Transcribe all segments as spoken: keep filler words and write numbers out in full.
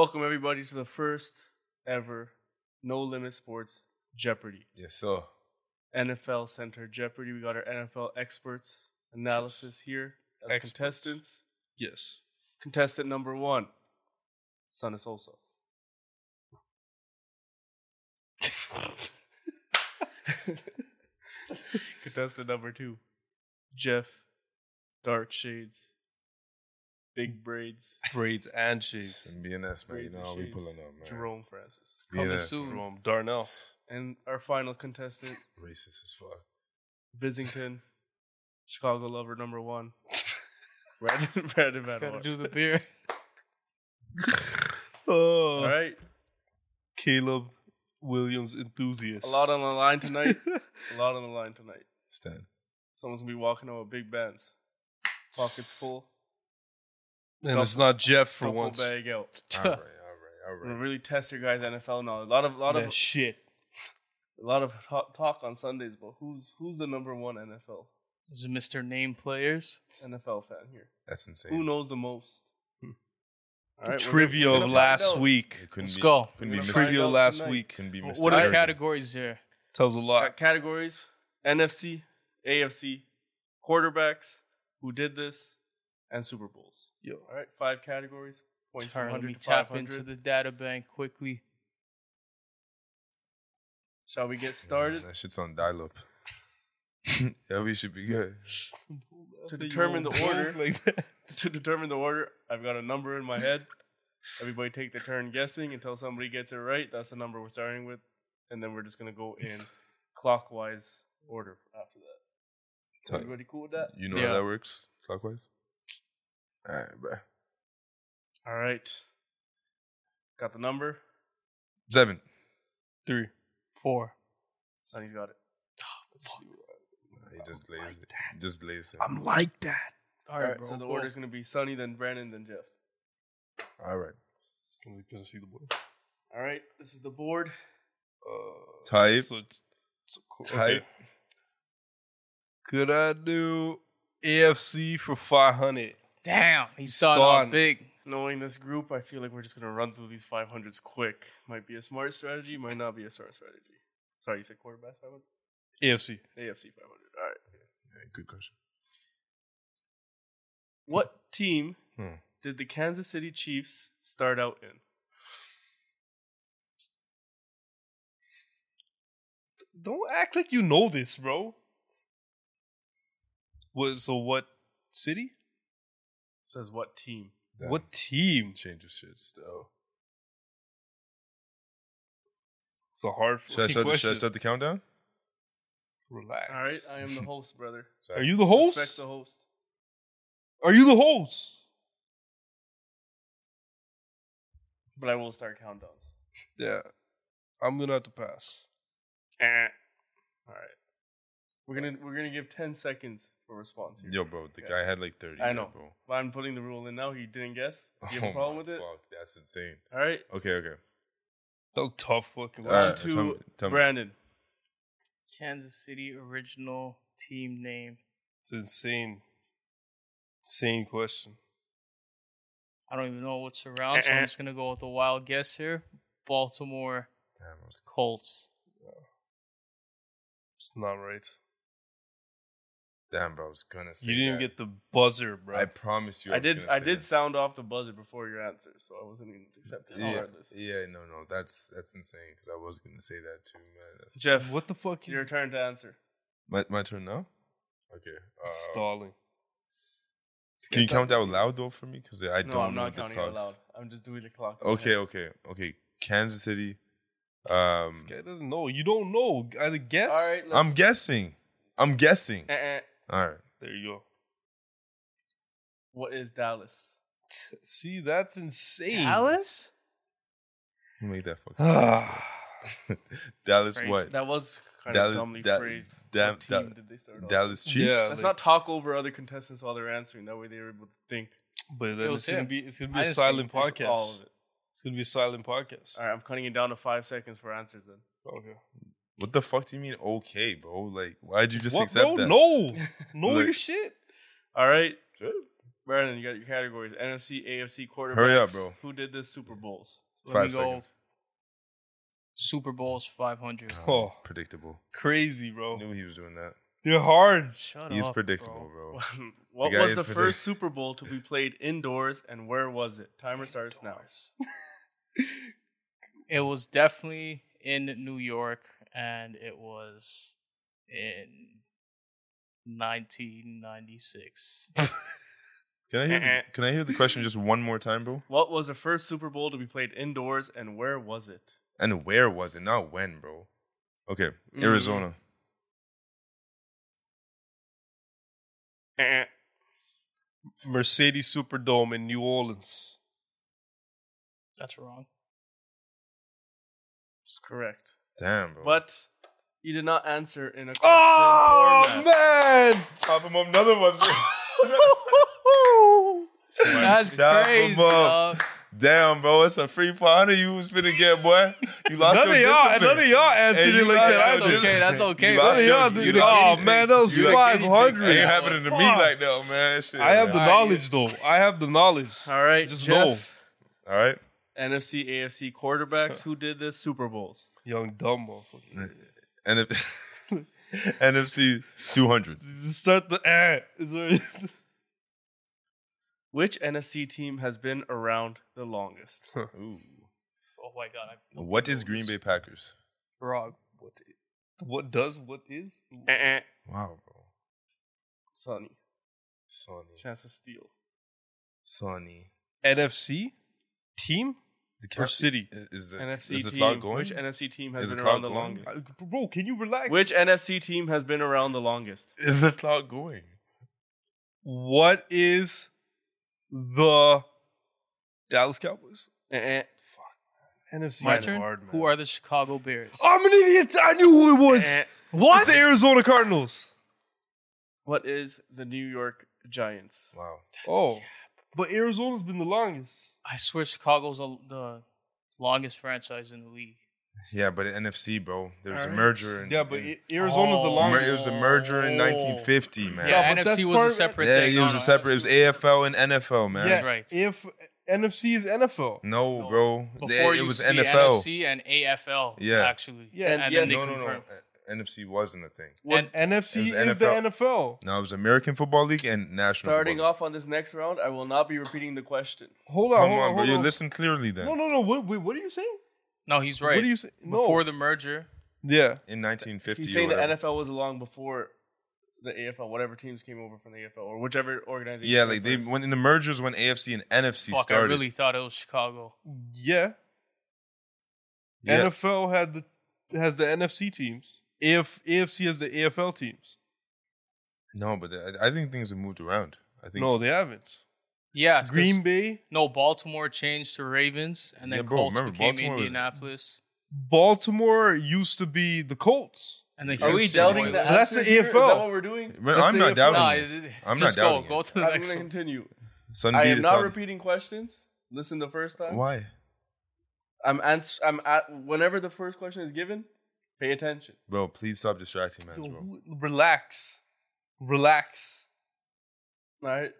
Welcome everybody to the first ever No Limit Sports Jeopardy. Yes, sir. N F L Center Jeopardy. We got our N F L experts analysis here as Experts. contestants. Yes. Contestant number one, Sana Sosa. Contestant number two, Jeff Dark Shades. Big braids. Braids and shades. And B N S, man. You Braids know and how we shades. pulling up, man. Jerome Francis. B N Coming S, soon bro. from Darnell. And our final contestant, Racist as fuck. Bissington, Chicago lover number one. Brandon, Brandon Van Gotta Horn. do the beer. Oh, All right. Caleb Williams enthusiast. A lot on the line tonight. A lot on the line tonight. Stand. Someone's going to be walking out with big bands. Pockets full. and it's not Jeff for Duffel once. bag out. All right, all right, all We're going right. to really test your guys' N F L knowledge. A lot of, lot That of, shit. a lot of talk, talk on Sundays, but who's who's the number one N F L This is Mister Name Players. N F L fan here? That's insane. Who knows the most? Hmm. All right, we're Trivia gonna- we're of gonna last find out. week. It couldn't Let's be, go. Couldn't We're be gonna Mister find Trivia out last tonight. week. Couldn't be What Mister are the Irving. categories here? Tells a lot. Got categories: N F C, A F C, quarterbacks, who did this, and Super Bowls. Yo. All right, five categories. Points from All right, let me one hundred to five tap into hundred. the data bank quickly. Shall we get started? That shit's on dial-up. Yeah, we should be good. To determine the order, Like that. to determine the order, I've got a number in my head. Everybody take their turn guessing until somebody gets it right. That's the number we're starting with, and then we're just gonna go in clockwise order after that. Tight. Everybody cool with that? You know Yeah. how that works clockwise? All right, bro. All right. Got the number. Seven. Three. Four. Sonny's got it. He just lays it. He just lays it. I'm like that. All All right, right. bro. So the go. order is gonna be Sonny, then Brandon, then Jeff. All right. We're gonna see the board. All right. This is the board. Uh, Type. So, so cool. Type. Okay. Could I do A F C for five hundred? Damn, he's starting Starting. off big. Knowing this group, I feel like we're just gonna run through these five hundreds quick. Might be a smart strategy. Might not be a smart strategy. Sorry, you said quarterbacks five hundred. A F C. A F C five hundred. All right. Yeah, good question. What team Hmm. did the Kansas City Chiefs start out in? Don't act like you know this, bro. What? So what city? It says what team? Damn. What team? Change of shit still. It's a hard Should I, fucking start the, question. should I start the countdown? Relax. All right, I am the host, brother. Are you the host? Respect the host. Are you the host? But I will start countdowns. Yeah. I'm gonna have to pass. Eh. All right. We're gonna we're gonna give ten seconds for response here. Yo, bro, the Yes. guy had like thirty. I there, know. bro. But I'm putting the rule in now. He didn't guess. Do you have Oh a problem my with it? Fuck, that's insane. All right. Okay, okay. That was tough fucking. All Round right, two, tell me- tell me. Brandon. Kansas City original team name. It's insane. Insane question. I don't even know what's around, so I'm just gonna go with a wild guess here. Baltimore Damn, I was- Colts. It's not right. damn, bro, I was gonna say You didn't that. get the buzzer, bro. I promise you. I was did gonna I say did that. sound off the buzzer before your answer, so I wasn't even accepting it Yeah, regardless. yeah, no, no, that's that's insane because I was gonna say that too, man. That's Jeff, what the fuck is your turn to answer. my my turn now. Okay. Uh, stalling? can you count out loud though for me? Because I No, don't I'm know not the counting out clocks. loud. I'm just doing the clock. in my Okay, head. okay, okay. Kansas City. Um, This guy doesn't know. You don't know. Either guess. All right. Let's, I'm guessing. I'm guessing. Eh, eh. All right. There you go. What is Dallas? See, that's insane. Dallas? Make that fucking sense, bro. Dallas Crazy. what? That was kind Dallas- of dumbly Da- phrased. Dam- what team Da- did they start off? Dallas Chiefs. Yeah. Let's like- not talk over other contestants while they're answering. That way they're able to think. But It then was it's gonna him. be it's gonna I be a didn't see silent It's podcast. all of it. It's gonna be a silent podcast. All right, I'm cutting it down to five seconds for answers then. Okay. What the fuck do you mean? Okay, bro. Like, why'd you just What, accept bro? that? No, know Like- your shit. All right, Sure. Brandon, you got your categories. N F C, A F C quarterbacks. Hurry up, bro. Who did this Super Bowls? Let Five me go. seconds. Super Bowls five hundred. Oh, Predictable. crazy, I bro. knew he was doing that. They're hard. Shut He's up, predictable, bro. bro. What The guy was is the predictable. first Super Bowl to be played indoors, and where was it? Timer starts now. It was definitely in New York, and it was in nineteen ninety-six. Can I hear? The, can I hear the question just one more time, bro? What was the first Super Bowl to be played indoors, and where was it? And where was it? Not when, bro. Okay, Mm. Arizona. Eh, Mercedes Superdome in New Orleans. That's wrong. That's correct. Damn, bro. But you did not answer in a question Oh format. man! Chop him up, another one. That's Chop 'em crazy, up. dog. Damn, bro, it's a free five hundred you was finna get, boy. You lost None your of y'all, discipline. none of y'all answered Hey, it you like lost that. your I That's did. okay. That's okay. You None lost of your- y'all you did. the Oh guinea man, that was You like five guinea hundred. Ain't happening to me like that, man. Shit, I have the man. Alright, knowledge, though. I have the knowledge. All right, Just Jeff. All right. N F C, A F C quarterbacks. Who did this Super Bowls? Young dumb motherfucker. N F- N F C two hundred. Just start the ad. Is there- Which N F C team has been around the longest? Ooh. Oh my god. I What is Green Bay Packers? Wrong. What? What does? What is? Eh, eh. Wow, bro. Sonny. Sonny. Chance to steal. Sonny. N F C team The or city? Is the, N F C is the team. clock going? Which N F C team has Is the been clock around the going? longest? Uh, Bro, can you relax? Which N F C team has been around the longest? Is the clock going? What is the Dallas Cowboys? Eh, eh. N F C. My is turn. hard, man. Who are the Chicago Bears? I'm an idiot. I knew who it was. Eh, eh. What? It's the Arizona Cardinals. What is the New York Giants? Wow. Oh, but Arizona's been the longest. I swear Chicago's the, the longest franchise in the league. Yeah, but N F C, bro. There was a Alright. merger. In, Yeah, but in, I- Arizona's the Oh. longest. it was a merger in nineteen fifty, man. Yeah, but N F C that's was a part- separate Yeah, thing. it No, was no, a separate. It was A F L and N F L, man. Yeah, right. If N F C is N F L. No, No. bro. Before it it was used to be N F L. N F C and A F L. Yeah. actually. Yeah, And and yes- then No, they no, no. confirmed. N F C wasn't a thing. And N F C It is was N F the L. N F L. No, it was American Football League and National Starting Football off on this next round, I will not be repeating the question. Hold League. on, Come hold on, on, bro. hold You on. listen clearly then. No, no, no. What, wait, what are you saying? no, he's right. What are you saying? No. Before the merger, Yeah. In nineteen fifty, He's or saying the whatever. N F L was along before the A F L, whatever teams came over from the A F L or whichever organization. Yeah, came like they first. when in the mergers when A F C and N F C fuck, I started. really thought it was Chicago. Yeah. Yeah. N F L had the has the N F C teams. A F, A F C has the A F L teams. No, but I, I think things have moved around. I think No, they haven't. Yeah, 'cause- Green Bay, No, Baltimore changed to Ravens, and then Yeah, bro, Colts remember, became Baltimore was- Indianapolis. Baltimore used to be the Colts. And then Are we Houston doubting was- the Well, that's answers the here? A F Is L. that what we're doing? Man, That's I'm the not A F L. doubting. Nah, it. it- I'm just not doubting. go. Go it. to the I'm next going to one. continue. Son I beat am it, not Todd. repeating questions. Listen the first time. Why? I'm ans- I'm at whenever the first question is given, pay attention. Bro, please stop distracting, man, bro. Yo, Relax. Relax. All right.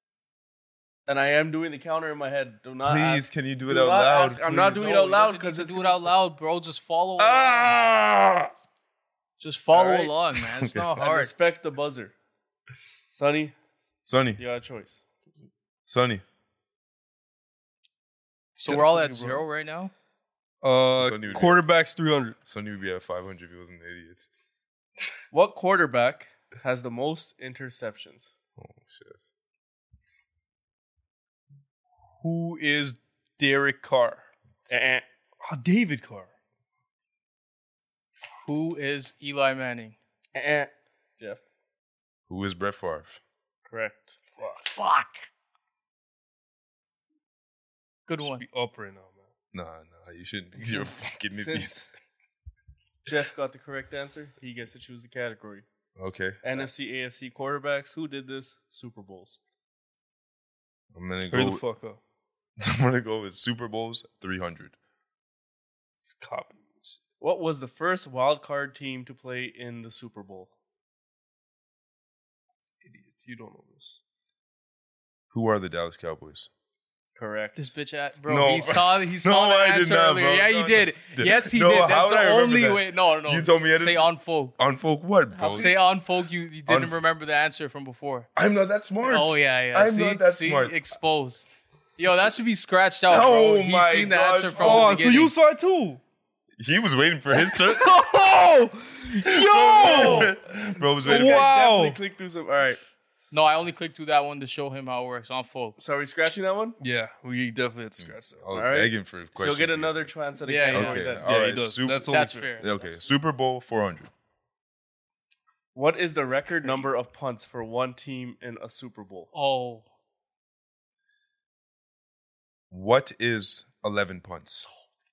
And I am doing the counter in my head. Do not Please, ask. can you do it do out not loud? ask- I'm not please? doing No, it out he loud doesn't need because to it's do it gonna- out loud, bro. Just follow. along. Ah! Just follow Alright. along, man. It's Okay. not I hard. respect the buzzer. Sonny, Sonny, you got a choice. Sonny. So we're all at zero right now. Uh, Sonny would be- quarterbacks three hundred. Sonny would be at five hundred if he wasn't an idiot. What quarterback has the most interceptions? Oh, shit. Who is Derek Carr? Eh-eh. Oh, David Carr. Who is Eli Manning? Eh-eh. Jeff, Who is Brett Favre? correct. Fuck. Good Should one. be up right now, man. Nah, nah, you shouldn't because you're a fucking idiot. Since Jeff got the correct answer, he gets to choose the category. Okay, N F C, A F C quarterbacks. Who did this? Super Bowls. I'm gonna Hurry go. the fuck up. I'm gonna go with Super Bowls three hundred. It's copy. What was the first wild card team to play in the Super Bowl? Idiot. You don't know this. Who are the Dallas Cowboys? Correct. This bitch, at, bro. No, he saw. He No, saw the I did answer not, earlier. bro. Yeah, he No, did. no. Yes, he No, did. how That's would I the remember only that? way. No, no. You told me I Say didn't- on folk. On folk what, bro? Say on folk. You, you didn't On- remember the answer from before. I'm not that smart. Oh yeah, yeah. I'm see, not that see, smart. exposed. Yo, that should be scratched out, Oh bro. He's my seen the gosh. answer from Oh, the so beginning. you saw it too? He was waiting for his turn. Oh, yo! Bro was waiting. Wow. Definitely click through some. All right. No, I only clicked through that one to show him how it works on folk. So are we scratching that one? Yeah, we definitely had to scratch that. I was All right. begging for questions. You'll get to another chance at a Yeah, category yeah. Okay. then. All Yeah, right. he does. Super, That's only That's fair. fair. Okay. Super Bowl four hundred. What is the record number of punts for one team in a Super Bowl? Oh, What is eleven punts?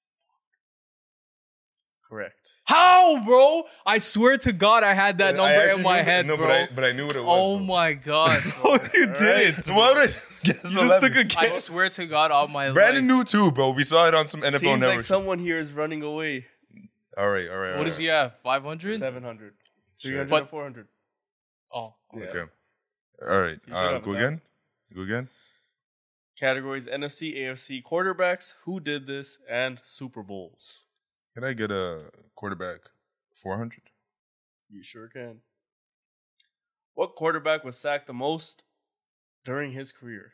Correct. how, bro? I swear to God, I had that I number actually in my knew- head, no, bro. But I, but I knew what it was. Oh bro. my God, Oh, bro. you All did right. it. So why would I guess You just eleven? took a I guess. swear to God, on my Brandon life. knew too, bro. We saw it on some N F L Seems Network. like someone here is running away. all right, all right. all What does right. he have? Five hundred? seven hundred. Sure. three hundred But- and four hundred. Oh, Yeah. Okay. All right. You should Uh, have go it again. Go again. Categories N F C, A F C, quarterbacks, who did this, and Super Bowls. Can I get a quarterback four hundred? You sure can. What quarterback was sacked the most during his career?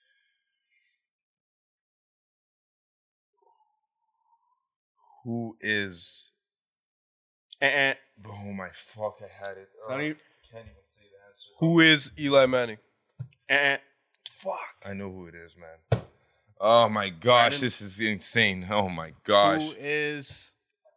Who is? Eh, Oh my fuck! I had it. Sonny? Uh, can't even say the answer. Who is Eli Manning? eh. Fuck! I know who it is, man. Oh my gosh, Brandon? this is insane. Oh my gosh. who is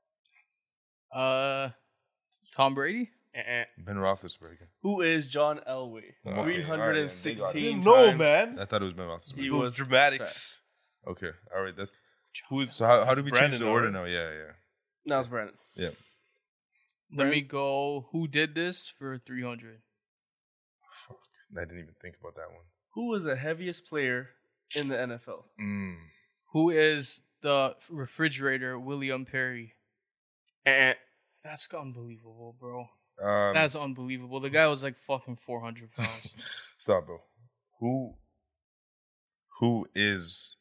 uh Tom Brady? Eh. Ben Roethlisberger. Who is John Elway? Okay, three hundred sixteen alright, Didn't times. know, man. I thought it was Ben Roethlisberger. He Those was dramatics. Okay, all right. That's Who is so. How, how it's do we Brandon, change the though, order right? now? Yeah, yeah, That was Brandon. yeah. Let me go. Who did this for three hundred? Fuck, I didn't even think about that one. Who was the heaviest player in the N F L? Mm. Who is the refrigerator William Perry? Eh. That's unbelievable, bro. Um, That's unbelievable. The guy was like fucking four hundred pounds. Stop, bro. Who? Who is?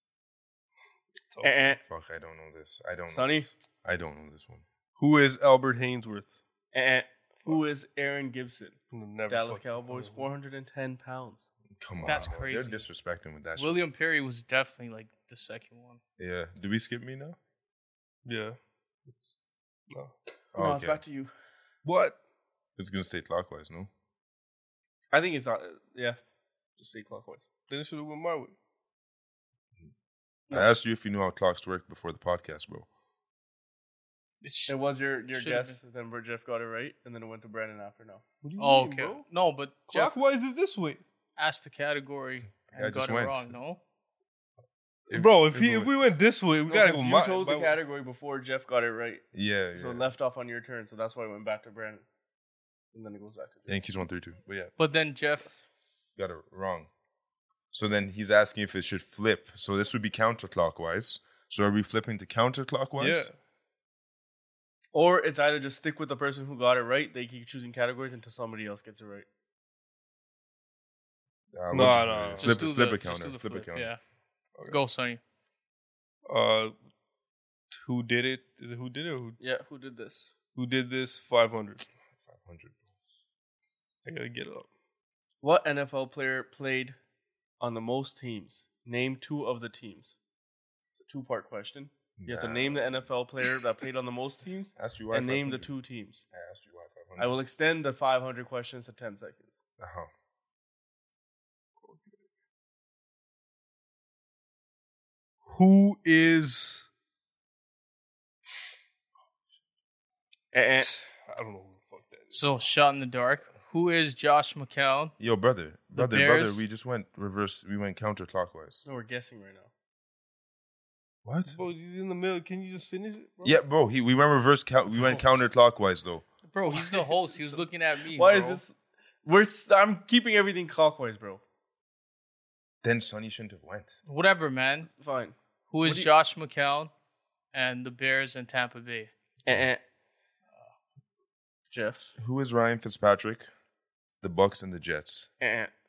Eh. Fuck, I don't know this. I don't. Know. Sonny? I don't know this one. Who is Albert Hainsworth? Eh. Who is Aaron Gibson? Never Dallas fucking Cowboys, know. four hundred ten pounds. Come on, That's bro. crazy. They're disrespecting with that. shit. William Perry was definitely like the second one. Yeah. Do we skip me now? Yeah. It's, no. Oh, No, it's okay. back to you. What? It's gonna stay clockwise, no? I think it's, uh, yeah. Just say clockwise. Then it should have went my way. No. I asked you if you knew how clocks work before the podcast, bro. It sh- It was your, your Should've guess, then where Jeff got it right, and then it went to Brandon after now. What do you oh, mean, okay. bro? No, but Jeff Clockwise is this way. asked the category I and just got it went. wrong. No. If- Bro, if, if he it if we went this way, we No, gotta 'cause go you my, chose the my- category before Jeff got it right. Yeah, yeah. So it left off on your turn, so that's why it went back to Brandon. And then it goes back to Jeff. Yankees one three two. But yeah, But then Jeff, got it wrong. So then he's asking if it should flip. So this would be counterclockwise. So are we flipping to counterclockwise? Yeah. Or it's either just stick with the person who got it right, they keep choosing categories until somebody else gets it right. Uh, No, we'll no, just no. Flip, just do flip the, a just counter. do the Flip, flip. a counter. Yeah. Okay. Go, Sonny. Uh, who did it? Is it who did it? Or who, Yeah, who did this? who did this? Five hundred. five hundred. I gotta get it up. What N F L player played on the most teams? Name two of the teams. It's a two-part question. You have to Nah. name the N F L player that played on the most teams Asked you why and name the five hundred. two teams. I asked you why five hundred. I will extend the five hundred questions to ten seconds. Uh-huh. Who is? Eh, eh. I don't know who the fuck that is. So, shot in the dark. Who is Josh McCown? Yo, brother, The brother, Bears? brother. We just went reverse. We went counterclockwise. No, we're guessing right now. What? Bro, he's in the middle. Can you just finish it? Bro? Yeah, bro. He we went reverse. Count, we went counterclockwise though. Bro, he's the host. He was looking at me. Why bro. is this? We're st- I'm keeping everything clockwise, bro. Then Sonny shouldn't have went. Whatever, man. Fine. Who What is do you- Josh McCown and the Bears and Tampa Bay? Eh, eh. Jeff. Who is Ryan Fitzpatrick? The Bucks and the Jets. Eh, eh.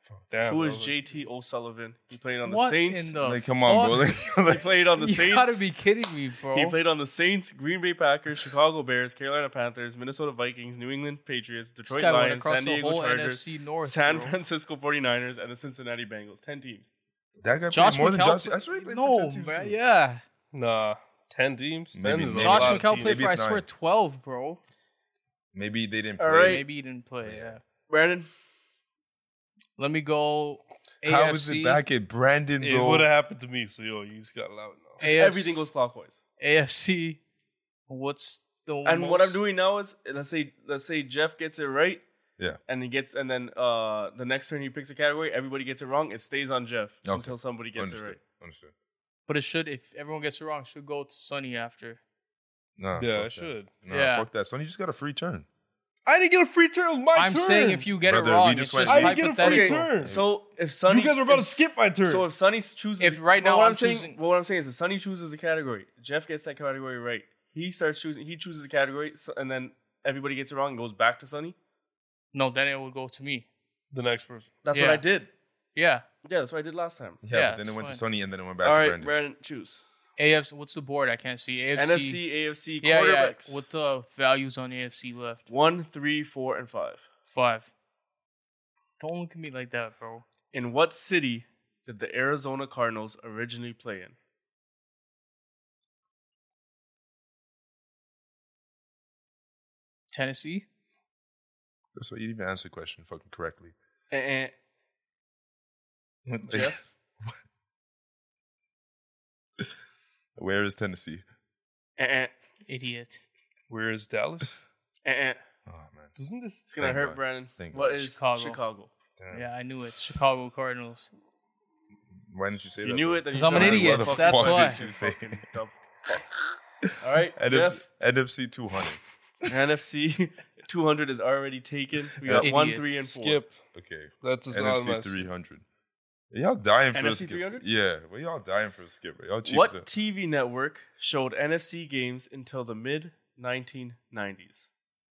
Damn. Who bro. is J T O'Sullivan? He played on the What Saints. in the Like, come on, bro. fuck? Like, He played on the You Saints. gotta be kidding me, bro. He played on the Saints, Green Bay Packers, Chicago Bears, Carolina Panthers, Minnesota Vikings, New England Patriots, This Detroit guy went Lions, across San the Diego whole Chargers, N F C North. San bro. Francisco forty-niners, and the Cincinnati Bengals. ten teams. that guy Josh played more than McCown. Josh. played- That's right. he played for no, ten teams, bro. too. Yeah. Nah, ten teams. ten Maybe- is a maybe- Josh lot of McCown teams. played Maybe for, I it's swear, nine. twelve, bro. Maybe they didn't All play. right. Maybe he didn't play, Yeah. yeah. Brandon, Let me go A F C. How is it back at Brandon, It bro? would have happened to me, so yo, you just got loud now. just A F C. everything goes clockwise. A F C. What's the And most... what I'm doing now is let's say let's say Jeff gets it right. Yeah. And he gets and then uh the next turn he picks a category, everybody gets it wrong, it stays on Jeff Okay. until somebody gets Understood. it right. Understood. But it should, if everyone gets it wrong, it should go to Sonny after. Nah, Yeah, fuck it that. should. Nah, Yeah. fuck that. Sonny just got a free turn. I didn't get a free turn. It was my I'm turn. saying if you get Brother, it wrong, we it's just just went- I didn't get a free hypothetical. turn. So if Sonny you guys are about to if- skip my turn. So if Sonny chooses If right but now what I'm I'm saying choosing- what I'm saying is if Sonny chooses a category, Jeff gets that category right. He starts choosing he chooses a category so, and then everybody gets it wrong and goes back to Sonny. No, then it would go to me. the next person. That's Yeah. what I did. Yeah. Yeah, that's what I did last time. Yeah, Yeah, but then it it's went to fine. Sonny and then it went back All to right, Brandon. Brandon, choose. A F C. What's the board? I can't see. A F C. N F C, A F C, Yeah, yeah. quarterbacks. What the values on A F C left? One, three, four, and five. Five. Don't look at me like that, bro. In what city did the Arizona Cardinals originally play in? Tennessee. So you didn't even answer the question fucking correctly. Eh, eh. Jeff? Where is Tennessee? Eh, eh. Idiot. Where is Dallas? Eh, eh. Oh man. Doesn't this? It's gonna Thank hurt, God. Brandon. Thank What God. is Chicago. Chicago? Damn. Yeah, I knew it. Chicago Cardinals. Why didn't you say If that? you knew though? it, then 'Cause you I'm an don't idiot, have to that's fucking why. did you say dumb fuck. All right, N F C, Jeff. N F C two hundred. N F C two hundred is already taken. We got Yeah. one, Idiots. three, and four. Skip. Okay. That's just N F C automatic. three hundred. Y'all dying for N a F C skip. three hundred? Yeah, well, y'all dying for a skip. Y'all cheap. as What hell. T V network showed N F C games until the mid nineteen nineties?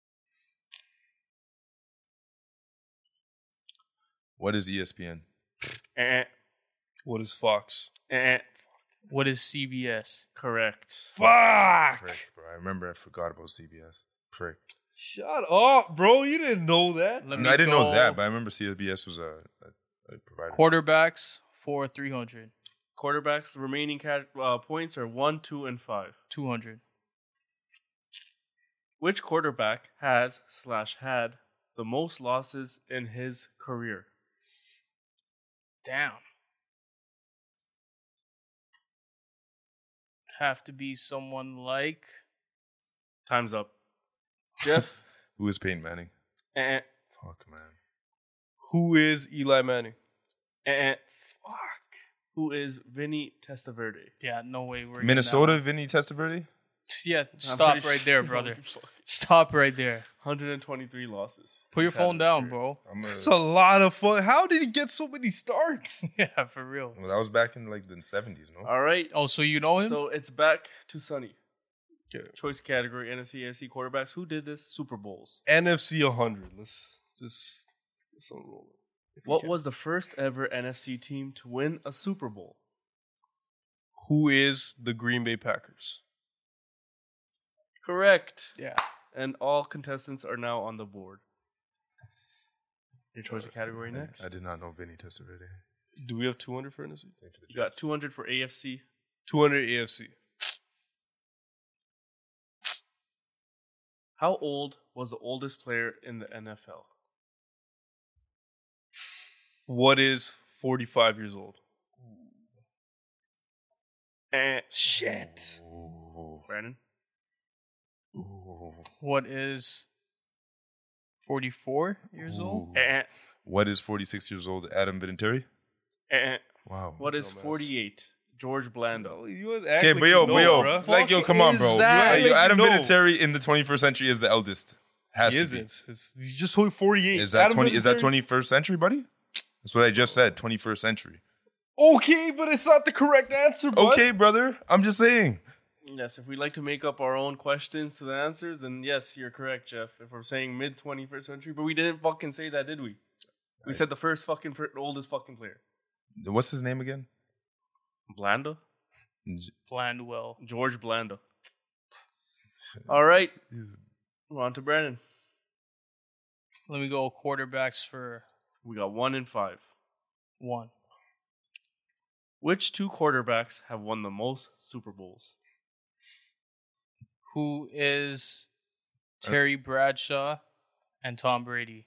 What is E S P N? Eh, What is Fox? eh, What is C B S? correct. Fuck! Prick, bro. I remember I forgot about C B S. Prick. Shut up, bro. You didn't know that. Let No, me I didn't know go that, but I remember C B S was a, a, a provider. Quarterbacks for three hundred. Quarterbacks, the remaining cat, uh, points are one, two, and five. two hundred. Which quarterback has slash had the most losses in his career? Damn. Have to be someone like. Time's up. Jeff? Who is Peyton Manning? eh, Fuck, man. Who is Eli Manning? eh, eh. Fuck. Who is Vinny Testaverde? Yeah, no way. We're getting Minnesota, that Vinny Testaverde? one. Yeah, I'm stop pretty right sure- there, brother. Stop right there. one hundred twenty-three losses. Put your He's had in phone his down, career. bro. I'm a, That's a lot of fun. How did he get so many starts? Yeah, for real. well, that was back in like the seventies, no? All right. Oh, so you know him? So it's back to Sonny. Okay. Choice category, N F C, A F C quarterbacks. Who did this? Super Bowls. N F C one hundred. Let's just let's unroll it. If we What can. was the first ever N F C team to win a Super Bowl? Who is the Green Bay Packers? Correct. yeah. And all contestants are now on the board. Your choice of category I- next. I did not know Vinny Testaverde. Do we have two hundred for N F C? Thanks for the You got chance. two hundred for A F C. two hundred A F C. How old was the oldest player in the N F L? What is forty-five years old? Eh, Shit. Ooh. Brandon. Ooh. What is forty-four years old? Ooh. Eh, What is forty-six years old? Adam Vinatieri? eh. Wow. What is Dumbass. forty-eight? George Blando. Okay, Okay, but yo, but yo, bruh. like yo, come on, bro. that? Like, yo, Like, Adam no. Vinatieri in the twenty-first century is the eldest. Has He to isn't. It's, he's just only forty-eight. be. Is that Adam twenty? Is that Vinatieri- twenty-first century, buddy? That's what I just said. twenty-first century. Okay, but it's not the correct answer, bud. Okay, brother. I'm just saying. Yes, if we like to make up our own questions to the answers, then yes, you're correct, Jeff. If we're saying mid twenty-first century, but we didn't fucking say that, did we? We said the first fucking, fir- oldest fucking player. What's his name again? Blanda? Blandwell. George Blanda. All right. We're on to Brandon. Let me go quarterbacks for We got one in five. one. Which two quarterbacks have won the most Super Bowls? Who is Terry Bradshaw and Tom Brady?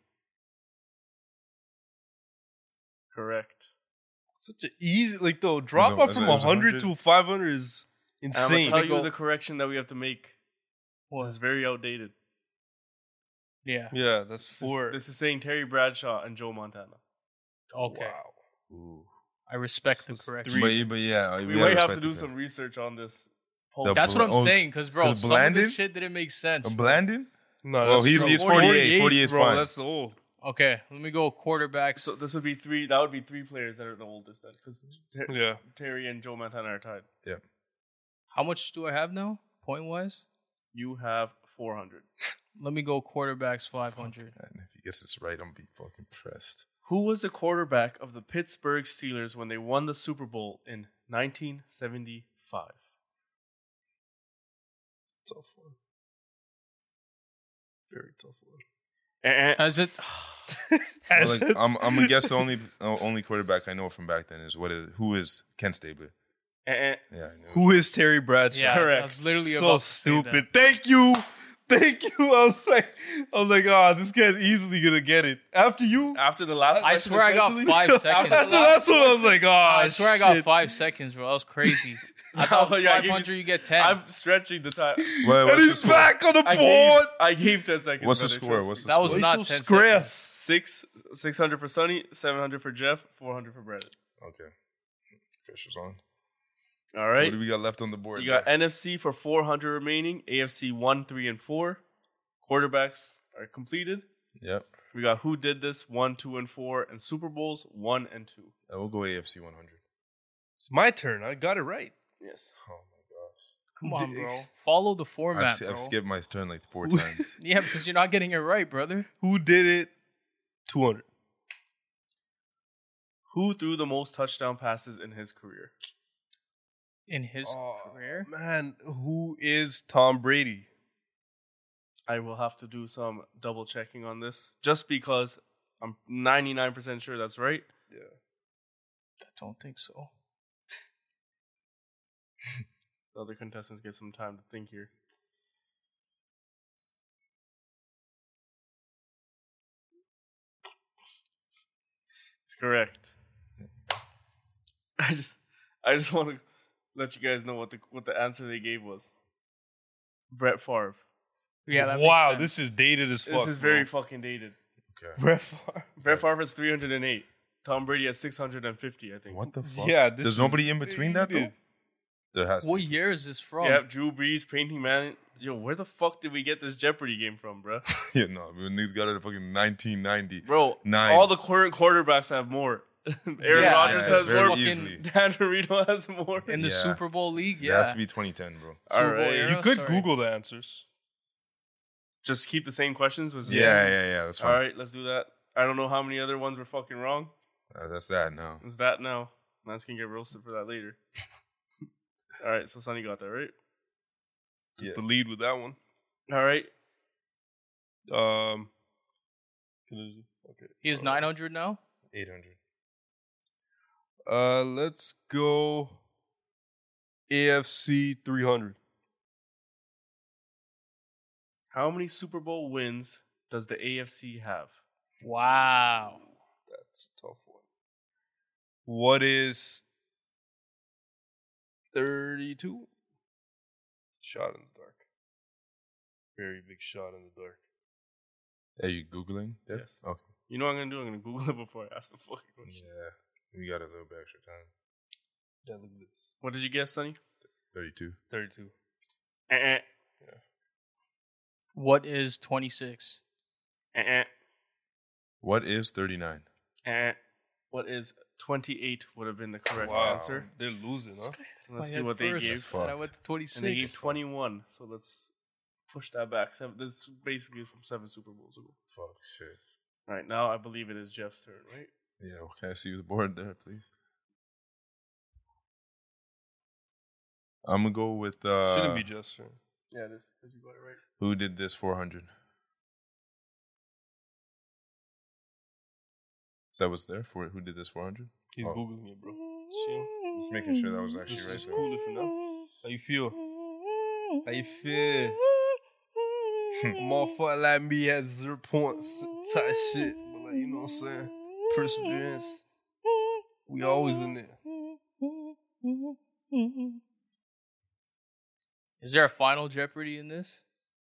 Correct. Such an easy, like, though, drop a- off it from was a one hundred hundred. to five hundred is And I'm going insane. to tell Go- you the correction that we have to make. What? This is very outdated. Yeah. Yeah, that's This four. is, this is saying Terry Bradshaw and Joe Montana. Okay. Wow. Ooh. I respect the It's correction. three. But, but yeah, We, we might have respect to do the- some research on this. The That's what I'm Oh, saying, because, bro, 'cause some of Blandon? this shit didn't make sense. Uh, bro. Blandon? No, Well, that's he's- true. he's forty-eight. forty-eight is bro. fine. That's old. Okay, let me go quarterbacks. So this would be three. That would be three players that are the oldest then, because Yeah. Terry and Joe Montana are tied. How much do I have now, point-wise? You have four hundred. Let me go quarterbacks five hundred. And if he gets this right, I'm be fucking pressed. Who was the quarterback of the Pittsburgh Steelers when they won the Super Bowl in nineteen seventy-five? Tough one. Very tough one. Eh, eh. As it, Well, like, I'm, I'm gonna guess the only uh, only quarterback I know from back then is what is who is Ken Stabler. Eh, eh. Yeah, I know. Who is Terry Bradshaw? yeah, Correct. I was literally So about to say that. stupid. Thank you. Thank you. I was like, I was like, oh, this guy's easily gonna get it. After you, After the last, I question, swear I got especially- five seconds. after the last one, I was like, oh, I swear I got shit. five seconds, bro. That was crazy. I thought Oh, yeah, I five gave you hundred, s- you get ten. I'm stretching the time. Well, And what's the he's score? back on the I board. gave, I gave ten seconds. What's the brother, score? trust What's me. the That was score? not Why you so ten scraps? Six, six hundred for Sonny, seven hundred for Jeff, four hundred for Brandon. Okay. Pressure's on. All What right. do we got left on the board? You got there? N F C for four hundred remaining. A F C one, three, and four. Quarterbacks are completed. Yep. We got Who Did This, one, two, and four, and Super Bowls, one and two. I will go A F C one hundred. It's my turn. I got it right. Yes. Oh my gosh. Come on, bro. Follow the format, I've, s- bro. I've skipped my turn like four times. Yeah, because you're not getting it right, brother. Who did it? two hundred. Who threw the most touchdown passes in his career? In his Oh, career? Man, who is Tom Brady? I will have to do some double checking on this just because I'm ninety-nine percent sure that's right. Yeah. I don't think so. The other contestants get some time to think here. It's correct. I just I just want to let you guys know what the what the answer they gave was. Brett Favre. Yeah, that wow, makes sense. this is dated as fuck. This is very bro. fucking dated. Okay. Brett Favre. Brett Favre has three hundred eight. Tom Brady has six hundred fifty, I think. What the fuck? Yeah, this There's is nobody in between that though. dated. There has to What be. year is this from? Yeah, Drew Brees, Painting Man. Yo, where the fuck did we get this Jeopardy game from, bro? Yeah, no, when these got it fucking nineteen ninety. Bro, Nine. all the current quarterbacks have more. Aaron Yeah, Rodgers yeah, has very more. easily. Dan Marino has more. In the Yeah. Super Bowl league? It Yeah. has to be twenty ten, bro. Super All Bowl right. era? You could Sorry. Google the answers. Just keep the same questions. Was Yeah, yeah, yeah. That's All fine. right, let's do that. I don't know how many other ones were fucking wrong. Uh, that's that now. It's that now. Man's gonna get roasted for that later. All right, so Sonny got that right. Yeah. The lead with that one. All right, Um, okay. He is Uh, nine hundred now? eight hundred. Uh, let's go A F C three hundred. how many Super Bowl wins does the A F C have? Wow. That's a tough one. What is thirty-two? Shot in the dark. Very big shot in the dark. Are you Googling? Yeah. Yes. Okay. You know what I'm gonna do? I'm gonna Google it before I ask the fucking question. Yeah. We got a little bit extra time. Yeah, look at this. What did you guess, Sonny? thirty-two. thirty-two. Eh, What is twenty-six? eh, eh, What is thirty-nine? eh, eh. What is twenty-eight? Would have been the correct Wow. answer. They're losing, huh? Let's I see had what first, they gave. and I Fucked. went to And they twenty-six. gave twenty-one. So let's push that back. Seven, this is basically from seven Super Bowls ago. Fuck shit. All right, now I believe it is Jeff's turn, right? Yeah, well, can I see the board there, please? I'm gonna go with uh Shouldn't be just. Right? Yeah, it is because you got it right. who did this four hundred? Is that what's there for who did this four hundred? He's Oh. googling it, bro. See him? Just making sure that was actually This right is there. cool for now. How you feel? How you feel? Motherfucker like me had zero points type shit, but like you know what I'm saying? Perseverance. We always in there. Is there a final Jeopardy in this?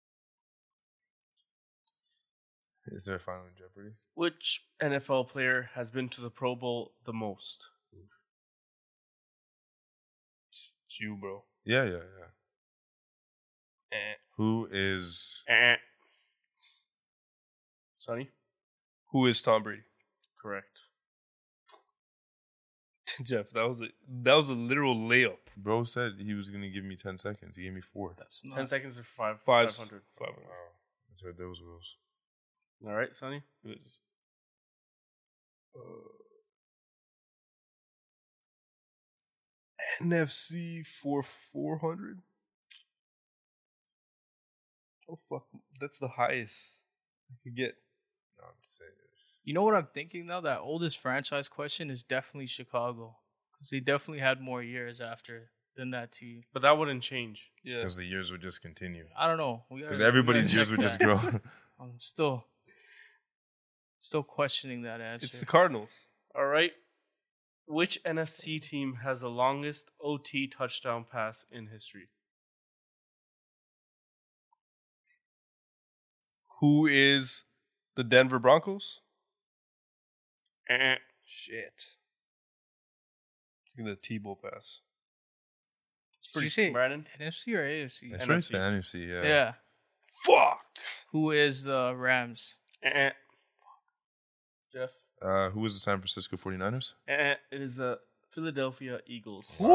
Is there a final Jeopardy? Which N F L player has been to the Pro Bowl the most? It's you, bro. Yeah, yeah, yeah. Eh. Who is Eh. Sonny? Who is Tom Brady? Correct. Jeff, that was a that was a literal layup. bro said he was gonna give me ten seconds. He gave me four. That's not. Ten seconds or five, Five, five hundred. five Wow. That's what those rules. All right, Sonny? hundred. Uh, N F C for four hundred. Oh fuck, that's the highest I could get. No, I'm just saying this. You know what I'm thinking now? That oldest franchise question is definitely Chicago, because they definitely had more years after than that team. But that wouldn't change. Yeah, Because the years would just continue. I don't know. We Because gotta- we everybody's gotta years check would just that. grow. I'm still, still questioning that answer. it's the Cardinals. All right. Which N F C team has the longest O T touchdown pass in history? Who is the Denver Broncos? Eh. Shit. Look at the Tebow pass. Did you say Brandon? N F C or A F C? That's N F right, C. the N F C, yeah. Yeah. Fuck. Who is the Rams? Eh. Jeff? Uh, who was the San Francisco forty-niners? Eh. It is the Philadelphia Eagles. Who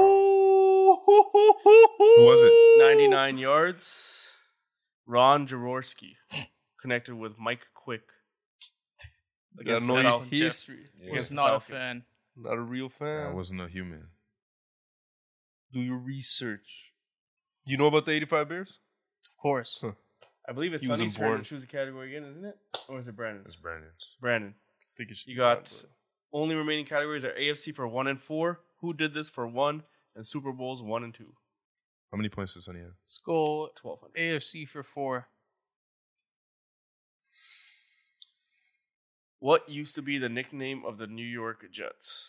was it? ninety-nine yards. Ron Jaworski connected with Mike Quick. Gotta Against know the your Falcons. history. Yeah. Was Against the not a Falcons. fan. Not a real fan. I wasn't a human. Do your research. You know about the eighty-five Bears? Of course. Huh. I believe it's He wasn't Sonny's turn born. to choose a category again, isn't it? Or is it Brandon's? That's Brandon's. Brandon. I think it should You be got mine, only remaining categories are A F C for one and four. Who did this for one? And Super Bowls one and two. How many points does Sonny have? Let's go Twelve hundred. A F C for four. What used to be the nickname of the New York Jets?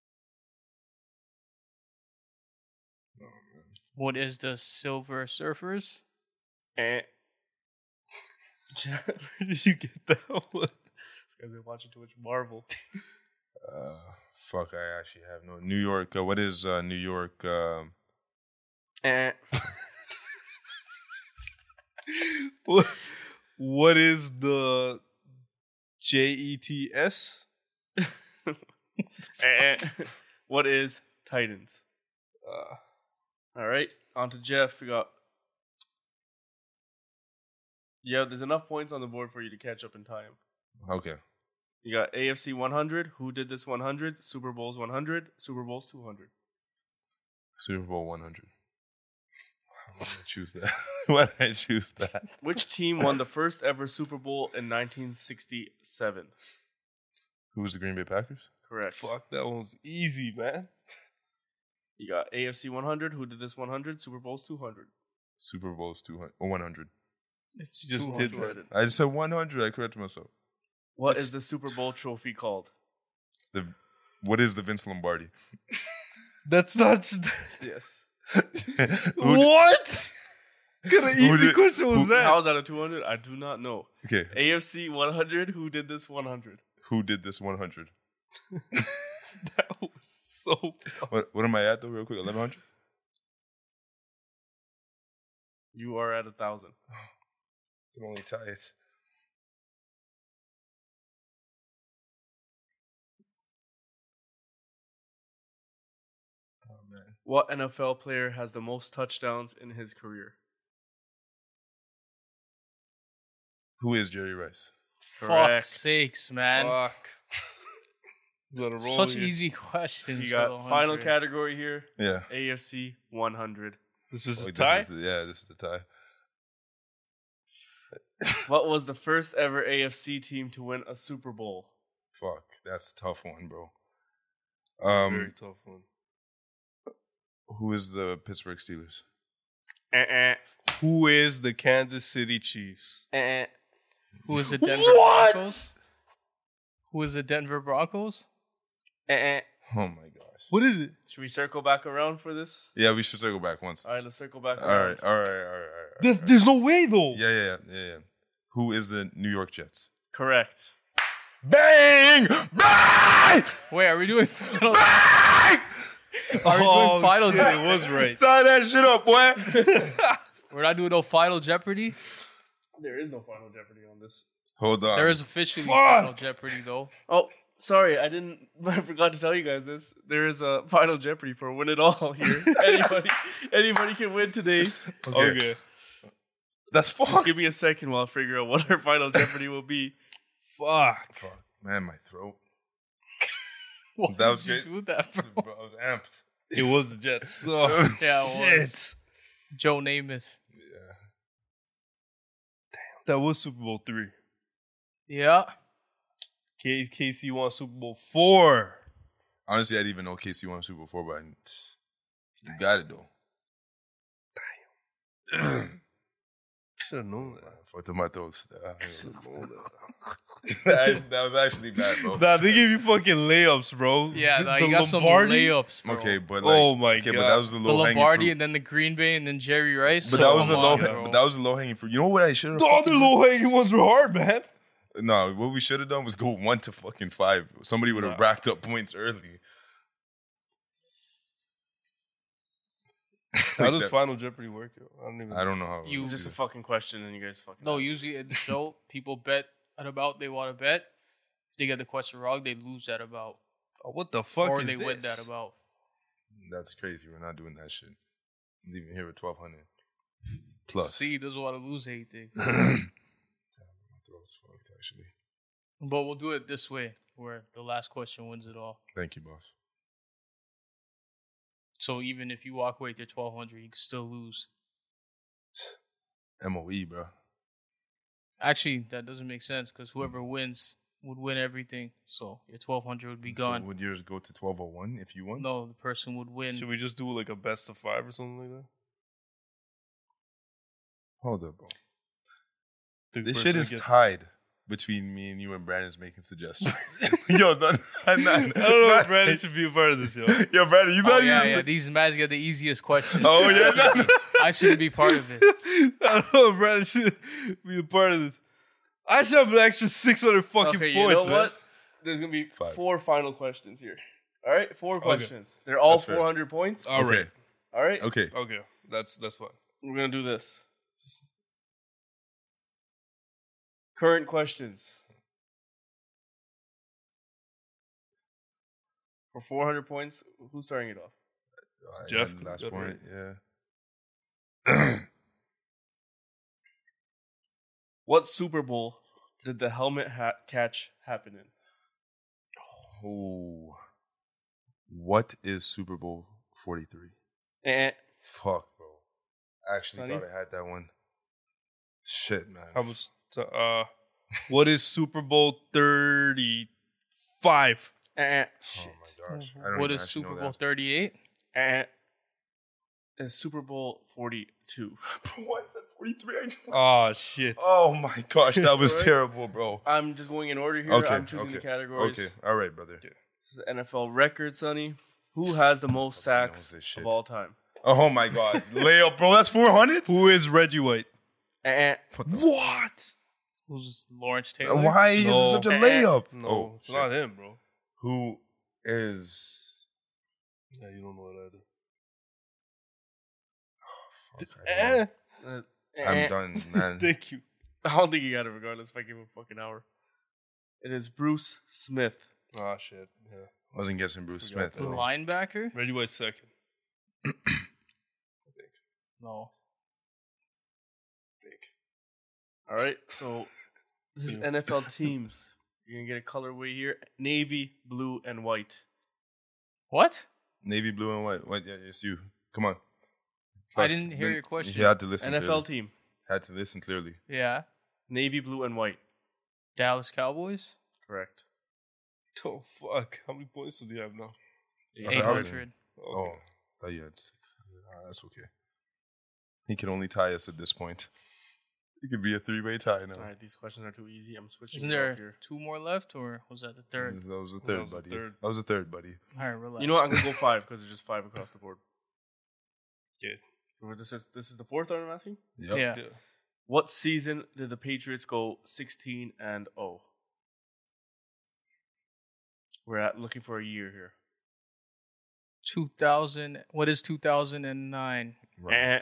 What is the Silver Surfers? Eh. but- Where did you get that one? This guy's been watching too much Marvel. Uh, fuck, I actually have no. New York, uh, what is uh, New York? Um, Eh. What, what is the J E T S? Eh. What is Titans? Uh, All right, on to Jeff. We got. Yeah, there's enough points on the board for you to catch up in time. okay. You got A F C one hundred. Who did this one hundred? Super Bowls one hundred. Super Bowls two hundred. Super Bowl one hundred. Why did I choose that? Why did I choose that? Which team won the first ever Super Bowl in nineteen sixty-seven? Who was the Green Bay Packers? Correct. fuck, that one was easy, man. You got A F C one hundred. Who did this one hundred? Super Bowls two hundred. Super Bowl's two hundred. Or one hundred. It's You just two did hundred. that. I just said one hundred. I corrected myself. What is the Super Bowl trophy called? The What is the Vince Lombardi? That's not. Yes. Who did- What? What kind of Who easy did- question was who- that? How is that a two hundred? I do not know. Okay. A F C one hundred. Who did this one hundred? Who did this one hundred? That was so. What, what am I at, though, real quick? eleven hundred? You are at a thousand. Can only tie it. Oh, man. What N F L player has the most touchdowns in his career? Who is Jerry Rice? Correct. Fuck sakes, man. Fuck. Is that a roll Such here? easy questions. You for got the final one hundred. category here. Yeah. A F C one hundred. This is Oh, a this tie? is the- yeah, this is the tie. What was the first ever A F C team to win a Super Bowl? Fuck, that's a tough one, bro. Very Um, tough one. who is the Pittsburgh Steelers? Uh-uh. Who is the Kansas City Chiefs? Uh-uh. Who is the Denver What? Broncos? Who is the Denver Broncos? Uh-uh. Oh my gosh. What is it? Should we circle back around for this? Yeah, we should circle back once. All right, let's circle back All around. right, all right, all right, all right. all There's, right. there's no way, though. Yeah, yeah, yeah, yeah, yeah. Who is the New York Jets? Correct. Bang! Bang! Wait, are we doing final? Bang! Are we Oh, doing final? shit, Je- it was right. Tie that shit up, boy. We're not doing no final Jeopardy. There is no Final Jeopardy on this. Hold on. There is officially Fuck. final Jeopardy though. Oh, sorry, I didn't. I forgot to tell you guys this. There is a Final Jeopardy for Win It All here. anybody, anybody can win today. Okay. Okay. That's Just fucked. give me a second while I figure out what our Final Jeopardy will be. Fuck. Fuck. Man, my throat. What That was did you great. do with that, bro? Bro, I was amped. It was the Jets. Oh, Yeah, it was. shit. Joe Namath. Yeah. That was Super Bowl three. Yeah. K- KC won Super Bowl four. Honestly, I didn't even know K C won Super Bowl four, but I, you got it though. Should have known that. For tomatoes. that that was actually bad, bro. Nah, they gave you fucking layups, bro. Yeah, nah, The you got Lombardi? some layups, bro. Okay, but like, Oh my okay, God. but that was the The low hanging Lombardi fruit. and then the Green Bay and then Jerry Rice. But So that was the come low. on, But bro. that was the low hanging fruit. You know what I should have? The other low hanging ones were hard, man. No, what we should have done was go one to fucking five. Somebody would have Nah. racked up points early. How Like does that. Final Jeopardy work? Yo? I don't even. I don't know how. You- it Just a is. fucking question, and you guys fucking. No, answer. usually at the show, people bet at about they want to bet. If they get the question wrong, they lose that about. Oh, what the fuck Or is they this? win that about. That's crazy. We're not doing that shit. I'm leaving here with twelve hundred plus. See, he doesn't want to lose anything. Damn, my throat's fucked. Actually, But we'll do it this way, where the last question wins it all. thank you, boss. So even if you walk away to twelve hundred, you can still lose. M O E, bro. Actually, that doesn't make sense because whoever wins would win everything. So your twelve hundred would be gone. So would yours go to twelve oh one if you won? No, the person would win. Should we just do like a best of five or something like that? Hold up, bro. The This person shit is gets- tied between me and you, and Brandon's making suggestions. Yo, no, I'm not, I don't know if Brandon should be a part of this, yo. Yo, Brandon, you Oh, thought yeah, you yeah. was These guys get the easiest questions. Oh, yeah, no. I shouldn't be part of it. I don't know if Brandon should be a part of this. I should have an extra six hundred fucking Okay, points, you know man. what? There's gonna be Five. four final questions here. All right, four questions. They're all That's fair. four hundred points. All right. Okay, All right, okay. Okay, that's that's fine. we're gonna do this. Current questions. For four hundred points, who's starting it off? I Jeff, had the last go point, ahead. yeah. What Super Bowl did the helmet ha- catch happen in? Oh, what is Super Bowl forty-three? Eh. Fuck, bro. I actually Sonny? thought I had that one. Shit, man. How much? To, uh, what is Super Bowl thirty-five? Eh. Oh my gosh. I don't What even is actually Super know Bowl that. thirty-eight? Eh. It's Super Bowl forty-two. Bro, why is that forty-three? I know. Oh shit! Oh my gosh, that was Right? terrible, bro. I'm just going in order here. Okay, I'm choosing okay, the categories. Okay, all right, brother. This is N F L record, Sonny. Who has the most Nobody knows sacks this shit. of all time? Oh my god, layup, bro. That's four hundred. Who is Reggie White? Eh. What? Who's Lawrence Taylor? Why is No. it such a Eh. layup? No, Oh, it's shit. not him, bro. Who is? Yeah, you don't know that either. Fuck, I don't know. Uh, I'm eh. done, man. Thank you. I don't think you got it regardless if I give him a fucking hour. It is Bruce Smith. Ah, shit. Yeah. Wasn't guessing Bruce Forgot Smith. The that. bro. linebacker? Reggie White second. No. Think. All right, so This is N F L teams. You're gonna get a colorway here: navy, blue, and white. What? Navy, blue, and white. What? Yeah, it's you. Come on. I didn't hear your question. You had to listen. N F L clearly. team: Had to listen clearly. Yeah. navy, blue, and white. Dallas Cowboys. Correct. Oh fuck! How many points does he have now? Eight hundred. Oh, Okay. oh you had six. Ah, that's okay. He can only tie us at this point. It could be a three-way tie now. All right, these questions are too easy. I'm switching. Isn't it up there here. two more left, or was that the third? That was the That third, was the buddy. third. That was the third, buddy. All right, relax. You know what? I'm gonna go five because it's just five across the board. Yeah. Well, This is this is the fourth one I'm asking. Yep. Yeah. Yeah. What season did the Patriots go sixteen and oh? We're at looking for a year here. two thousand. What is two thousand nine? Right. Eh.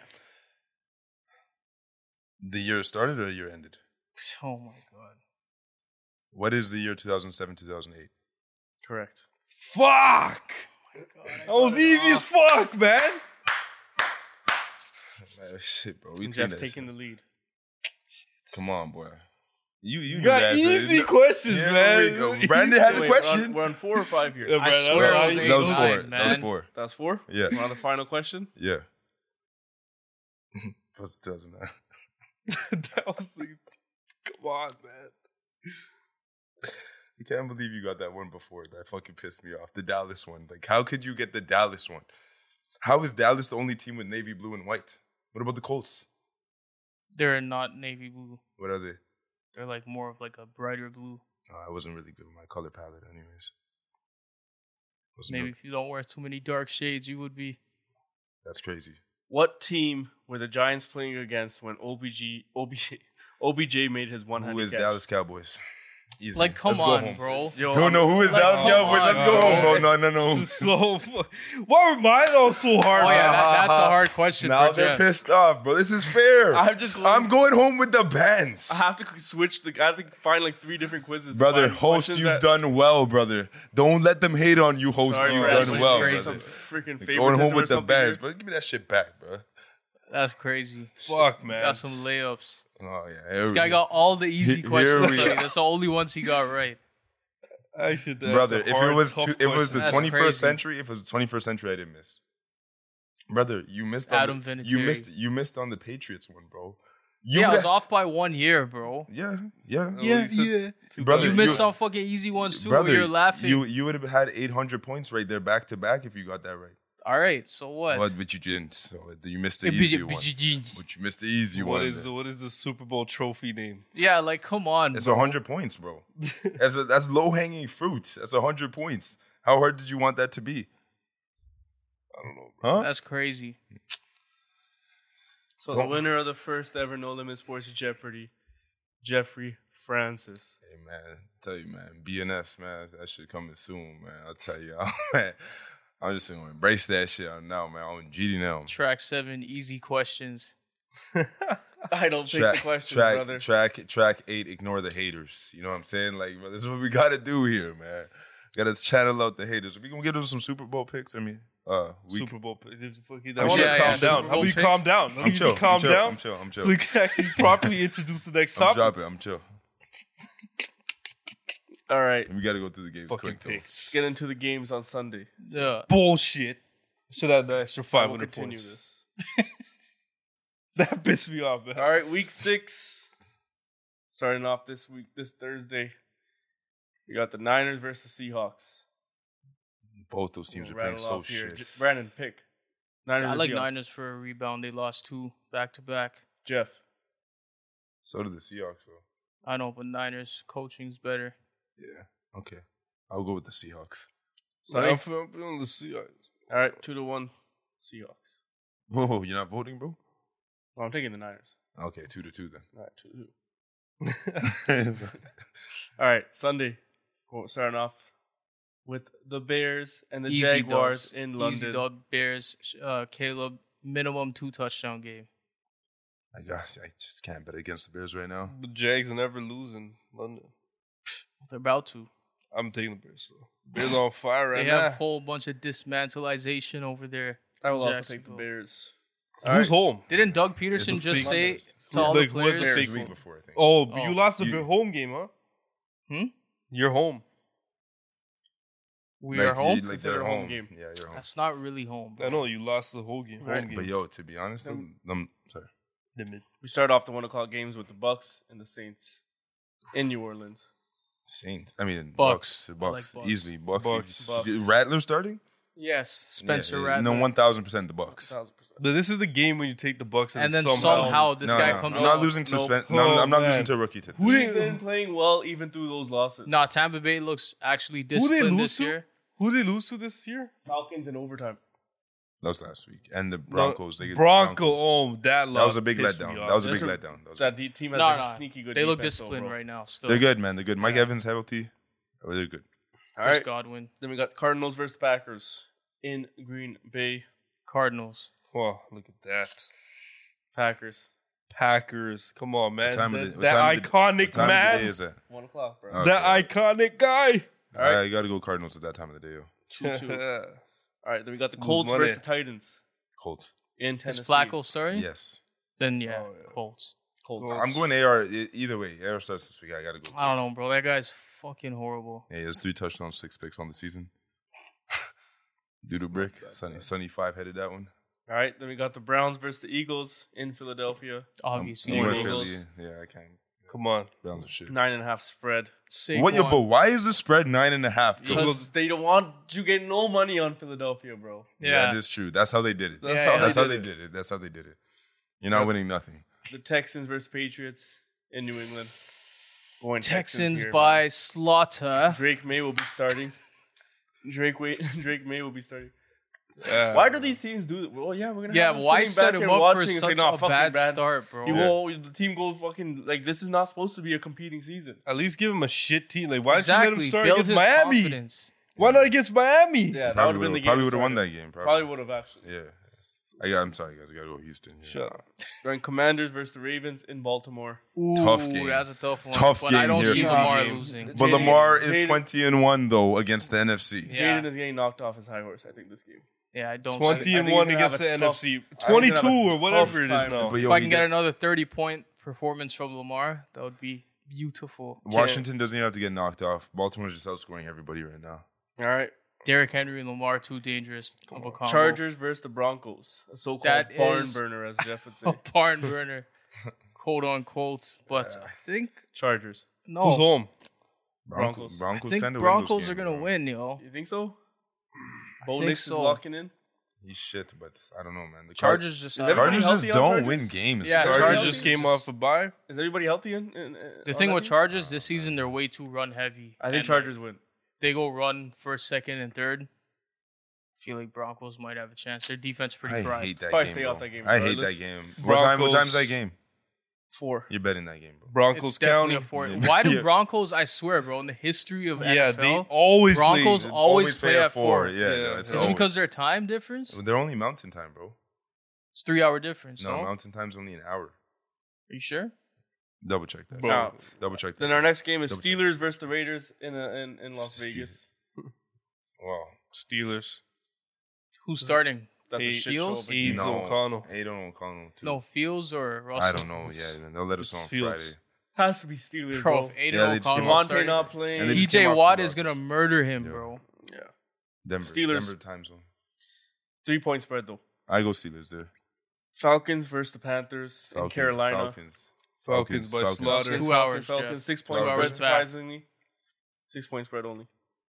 The year started or the year ended? Oh my god. What is the year two thousand seven, two thousand eight? Correct. Fuck! God, That was easy as fuck, man. Man, shit, bro. We And doing Jeff that taking shit. the lead. Come on, boy. You you You knew got that, easy so- questions, Here man. we go. Brandon had a Wait, we're on- question. We're on, four or five here. Yeah, I Brandon, swear don't I was know. eight That was four. nine, That was man. four. That's four? Yeah. We're on the final question. Yeah. That was two thousand nine. That was like, come on, man. I can't believe you got that one before. That fucking pissed me off. The Dallas one. Like, how could you get the Dallas one? How is Dallas the only team with navy, blue, and white? What about the Colts? They're not navy blue. What are they? They're like more of like a brighter blue. Oh, I wasn't really good with my color palette, anyways. Wasn't Maybe good. if you don't wear too many dark shades, you would be. That's crazy. What team were the Giants playing against when O B G, O B J, O B J made his one Who hundred is catch? Dallas Cowboys? Easy. Like, come Let's go on, home. bro. Yo, No, I'm- no, who is Like, Dallas come Cowboys? on, Let's go bro. home, bro. No, no, no. This is so fu- Why were mine all so hard? Oh yeah, man? that, that's a hard question Now for they're Jeff. pissed off, bro. This is fair. I'm just going- I'm going home with the bands. I have to switch the. I have to find like three different quizzes. to Brother, find host, questions you've that- done well, brother. Don't let them hate on you, host. Sorry, you've bro, done switch well, me crazy. some brother. freaking Going home favoritism or with the something bands, here. bro. Give me that shit back, bro. That's crazy. Fuck, man. Got some layups. Oh yeah, here This we guy go. got all the easy Here questions. we so go. that's the only ones he got right. I should, that's brother. a If hard, it was tough two, if it was the question. That's twenty-first crazy. century, if it was the twenty-first century, I didn't miss. Brother, you missed on Adam the, Vinatieri. you missed you missed on the Patriots one, bro. You Yeah, I was got- off by one year, bro. Yeah, yeah, Oh, you said two Brother, You thousand missed you- some fucking easy ones too. brother. where you're laughing. You you would have had eight hundred points right there, back to back, if you got that right. all right, so what? But, but you didn't. So you missed the Eh, easy b- one. b- But you missed the easy What one. is the what is the Super Bowl trophy name? Yeah, like come on. It's bro. a hundred points, bro. That's a, that's low hanging fruit. That's a hundred points. How hard did you want that to be? I don't know. Huh? That's crazy. So Don't- the winner of the first ever No Limit Sports Jeopardy, Jeffrey Francis. Hey man, tell you man, B N S man, that shit coming soon, man. I'll tell you, man. I'm just gonna embrace that shit now, man. I'm G D now. Track seven, easy questions. I don't take Track, the questions, track, brother. track, track eight. Ignore the haters. You know what I'm saying? Like, bro, this is what we gotta do here, man. Gotta channel out the haters. We gonna give them some Super Bowl picks. I mean, uh, we. Super Bowl. Fuck you, I'm that chill, calm I'm down. chill. How about you Super Bowl calm down? How I'm about chill. you calm I'm chill. down? I'm chill. I'm chill. So we can actually properly introduce the next I'm topic. dropping. I'm chill. All right, We gotta go through the games Fucking quick though. picks. let's get into the games on Sunday. Yeah. Bullshit. Should have the extra I five will hundred continue points. this. That pissed me off, man. All right, week six. Starting off this week, this Thursday. We got the Niners versus Seahawks. Both those teams are We'll playing rattle so off here. shit. J- Brandon, pick. Niners I or like Seahawks? Niners for a rebound. They lost two back to back. Jeff. So did the Seahawks, though. I know, but Niners coaching's better. Yeah. Okay. I'll go with the Seahawks. Sorry. I'm feeling, I'm feeling the Seahawks. All right, two to one, Seahawks. Whoa, you're not voting, bro? Well, I'm taking the Niners. Okay, two to two then. All right, two to two. All right, Sunday. Well, starting off with the Bears and the Easy Jaguars dogs. in Easy London. dog Bears. Uh, Caleb minimum two touchdown game. I guess I just can't bet against the Bears right now. The Jags never lose in London. They're about to. I'm taking the Bears. So. Bears on fire right They have now. a whole bunch of dismantlization over there. I will also take the Jacksonville. Bears. Who's home? Didn't Doug Peterson It's a just fake- say Mondays. To all Like, the who has a players. fake Week one? before, I think. Oh, but Oh. you lost the You- home game, huh? Hmm? You're home. We Like, are home. you- Like Consider they're home home. game. Yeah, you're home. That's not really home. Bro. I know you lost the whole game. Home Right. game. But yo, to be honest, Then- I'm, I'm sorry. Limit. We start off the one o'clock games with the Bucks and the Saints in New Orleans. Saints. I mean, Bucks. Bucks. I like Bucks. Bucks. Easily. Bucks. Bucks. easy. Bucks. Rattler starting? Yes, Spencer Yeah, yeah. Rattler. No, one thousand percent the Bucks. Thousand percent. But this is the game when you take the Bucks and, and then somehow, somehow, this No, guy no, comes I'm not out. losing to Nope. Spen- no, I'm, I'm not Oh, losing man. to a rookie to Who He's did- been playing well even through those losses. Nah, Tampa Bay looks actually Who they disciplined lose this to? year. Who did they lose to this year? Falcons in overtime. That was last week. And the Broncos. They get Bronco. Broncos. Oh, that That loss was a big pissed letdown. me That was a off. big There's a- letdown. That was That the team has No, like no, a sneaky good They look defense, though, disciplined bro. right now. Still, They're good, man. They're good. Mike Yeah. Evans healthy. Oh, they're good. All Chris right. Godwin, Then we got Cardinals versus Packers in Green Bay. Cardinals. Wow, look at that. Packers. Packers. Come on, man. time of That, the- what that time of the- iconic What time man. of the day is that? One o'clock, bro. Oh. That Okay. iconic guy. All right. I got to go Cardinals at that time of the day, yo. Two two. All right. Then we got the Lose Colts money. versus the Titans Colts. in Is Tennessee. Flacco starting? Yes. Then yeah, Oh, yeah. Colts. Colts. I'm going A R. e- Either way, A R starts this week. I got to go. I don't know, bro. That guy's fucking horrible. Hey, there's three touchdowns, six picks on the season. Doodle brick. Sunny, Sunny five headed that one. All right. Then we got the Browns versus the Eagles in Philadelphia. Obviously, I'm New going Eagles. Philly. Yeah, I can't. Come on. Browns are shit. Nine and a half spread. What, yo, Saquon. but why is the spread nine and a half? Because they don't want you getting no money on Philadelphia, bro. Yeah, Yeah. that is true. That's how they did it. That's Yeah, how, yeah. That's they, how did they it. did it. That's how they did it. You're not Yeah. winning nothing. The Texans versus Patriots in New England. Going Texans here, by man. slaughter. Drake May will be starting. Drake Way, Drake May will be starting. Uh, Why do these teams do that? Well, yeah, we're gonna. Yeah, have them why sitting set back him here up for watching and say, such "Nah, a fuck it, bad man." start, bro? You Yeah. go, the team goes fucking like this is not supposed to be a competing season. At least give him a shit team. Like, why did you exactly. let him start Build against his Miami? confidence. Why not against Miami? Yeah, that would have Probably been would the have game. probably would have won started. that game. Probably Probably. would have actually. Yeah. I got, I'm sorry, guys. I got to go Houston. Yeah. Shut up. Going Commanders versus the Ravens in Baltimore. Ooh, Tough game. That's a tough one. Tough but I game don't here. see Tough Lamar game. losing. But Jaden- Lamar is Jaden- twenty and one though against the N F C. Yeah. Jaden is getting knocked off his high horse. I think this game. Yeah, I don't. Twenty see I and think one he's gonna against have the a N tough- F C. I think he's gonna have Twenty-two a or whatever tough it is time. now. But If yo, I he can get does- another thirty point performance from Lamar, that would be beautiful. Washington doesn't even have to get knocked off. Baltimore's just outscoring everybody right now. All right. Derrick Henry and Lamar too dangerous of a combo. Chargers versus the Broncos. A so-called That barn is- burner, as Jeff would a say. barn burner, quote unquote. But I think Chargers. no. Who's home? Broncos. Broncos. I Broncos think kind of Broncos are gonna win, yo. You think so? I Bo think Nix so. is locking in. He's shit, but I don't know, man. The Char- Chargers just. Is everybody Chargers just healthy on don't Chargers? win games. Yeah, man. Chargers Chargers just came just- off a bye. Is everybody healthy? In, in, in The on thing that with team? Chargers this season, they're way too run heavy. I think And, Chargers like, win. if they go run first, second, and third, I feel like Broncos might have a chance. Their defense pretty I fried. hate that Probably game. stay bro. off that game I hate regardless. that game. What time? What Broncos- time's that game? Four. You're betting that game, bro. Broncos It's definitely County. a four. Yeah. Why do Yeah. Broncos? I swear, bro, in the history of Yeah, N F they L, always Broncos play. always play at four. Yeah, Yeah. no, it's Is Is Oh. it always- because their time difference? they're only mountain time, bro? It's three hour difference. No, No, mountain time's only an hour. are you sure? Double check that. Bro. Now, Double check that. then our next game is Double check. Steelers versus the Raiders in a, in, in Las Steelers. Vegas. Wow. Steelers. Who's starting? That's a Hey, shit Fields? show. Aids No. O'Connell. Aiden O'Connell. Too. No, Fields or Russell? I don't know. Yeah, man. They'll let us It's know on Fields. Friday. Has to be Steelers, Bro, bro. Aiden Yeah, they just came O'Connell off Devontae starting. not playing. And they just T J came off Watt two is losses. gonna murder him, Yeah. bro. Yeah. Denver. Steelers. Denver time zone. Three point spread though. I go Steelers there. Falcons versus the Panthers in Falcons, Carolina. Falcons. Falcons by Falcons. slaughter. Two Falcons, hours, Falcons, Jeff. six point Two spread hours back. surprisingly. Six point spread only.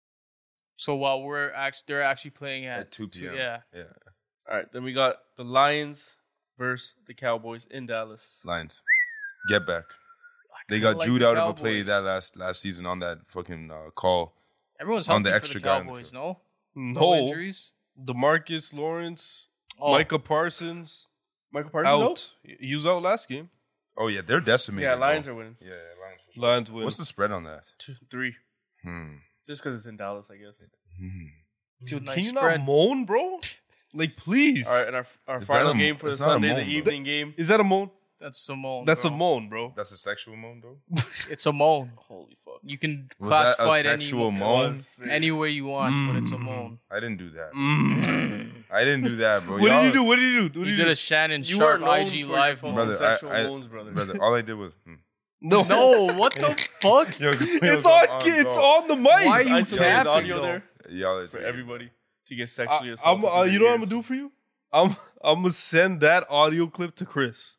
So while we're actually, they're actually playing at, At two p.m. Yeah, Yeah. All right, then we got the Lions versus the Cowboys in Dallas. Lions. Get back. They kinda got like Jude the out of a play Cowboys. that last last season on that fucking uh, call. everyone's On healthy the for extra the guy on the Cowboys. field. No, no No. injuries. DeMarcus Lawrence. Oh, Micah Parsons. Michael Parsons Out. He was out last game. Oh yeah, they're decimated. Yeah, Lions bro. are winning. Yeah, Lions. For sure. Lions win. What's the spread on that? Two, three. Hmm. Just because it's in Dallas, I guess. Hmm. Dude, Can nice you spread. not moan, bro? Like, please. All right, and our, our It's not final a- game for the it's not a Sunday, moan, the bro. evening game. Is that a moan? That's Simone. That's bro. a moan, bro. That's a sexual moan, though. It's a moan. Holy fuck. You can Was that classify a it any, sexual moan? any way you want, but it's a Mm. moan. I didn't do that. Mm. I didn't do that, bro. What Y'all- did you do? What did you do? What You did did you a do? Shannon You Sharp are known I G for live your moan. Brother, sexual I- I- moans, brother. Brother, all I did was. Hmm. No, No, what the fuck? Yo, yo, It's come on. on, It's bro. on the mic. Why are Just you isolate his capping, audio though? there Y'all, it's for weird. everybody to get I, sexually I'm, assaulted. uh, to you your know what I'm gonna do ears. for you? I'm I'm gonna send that audio clip to Chris.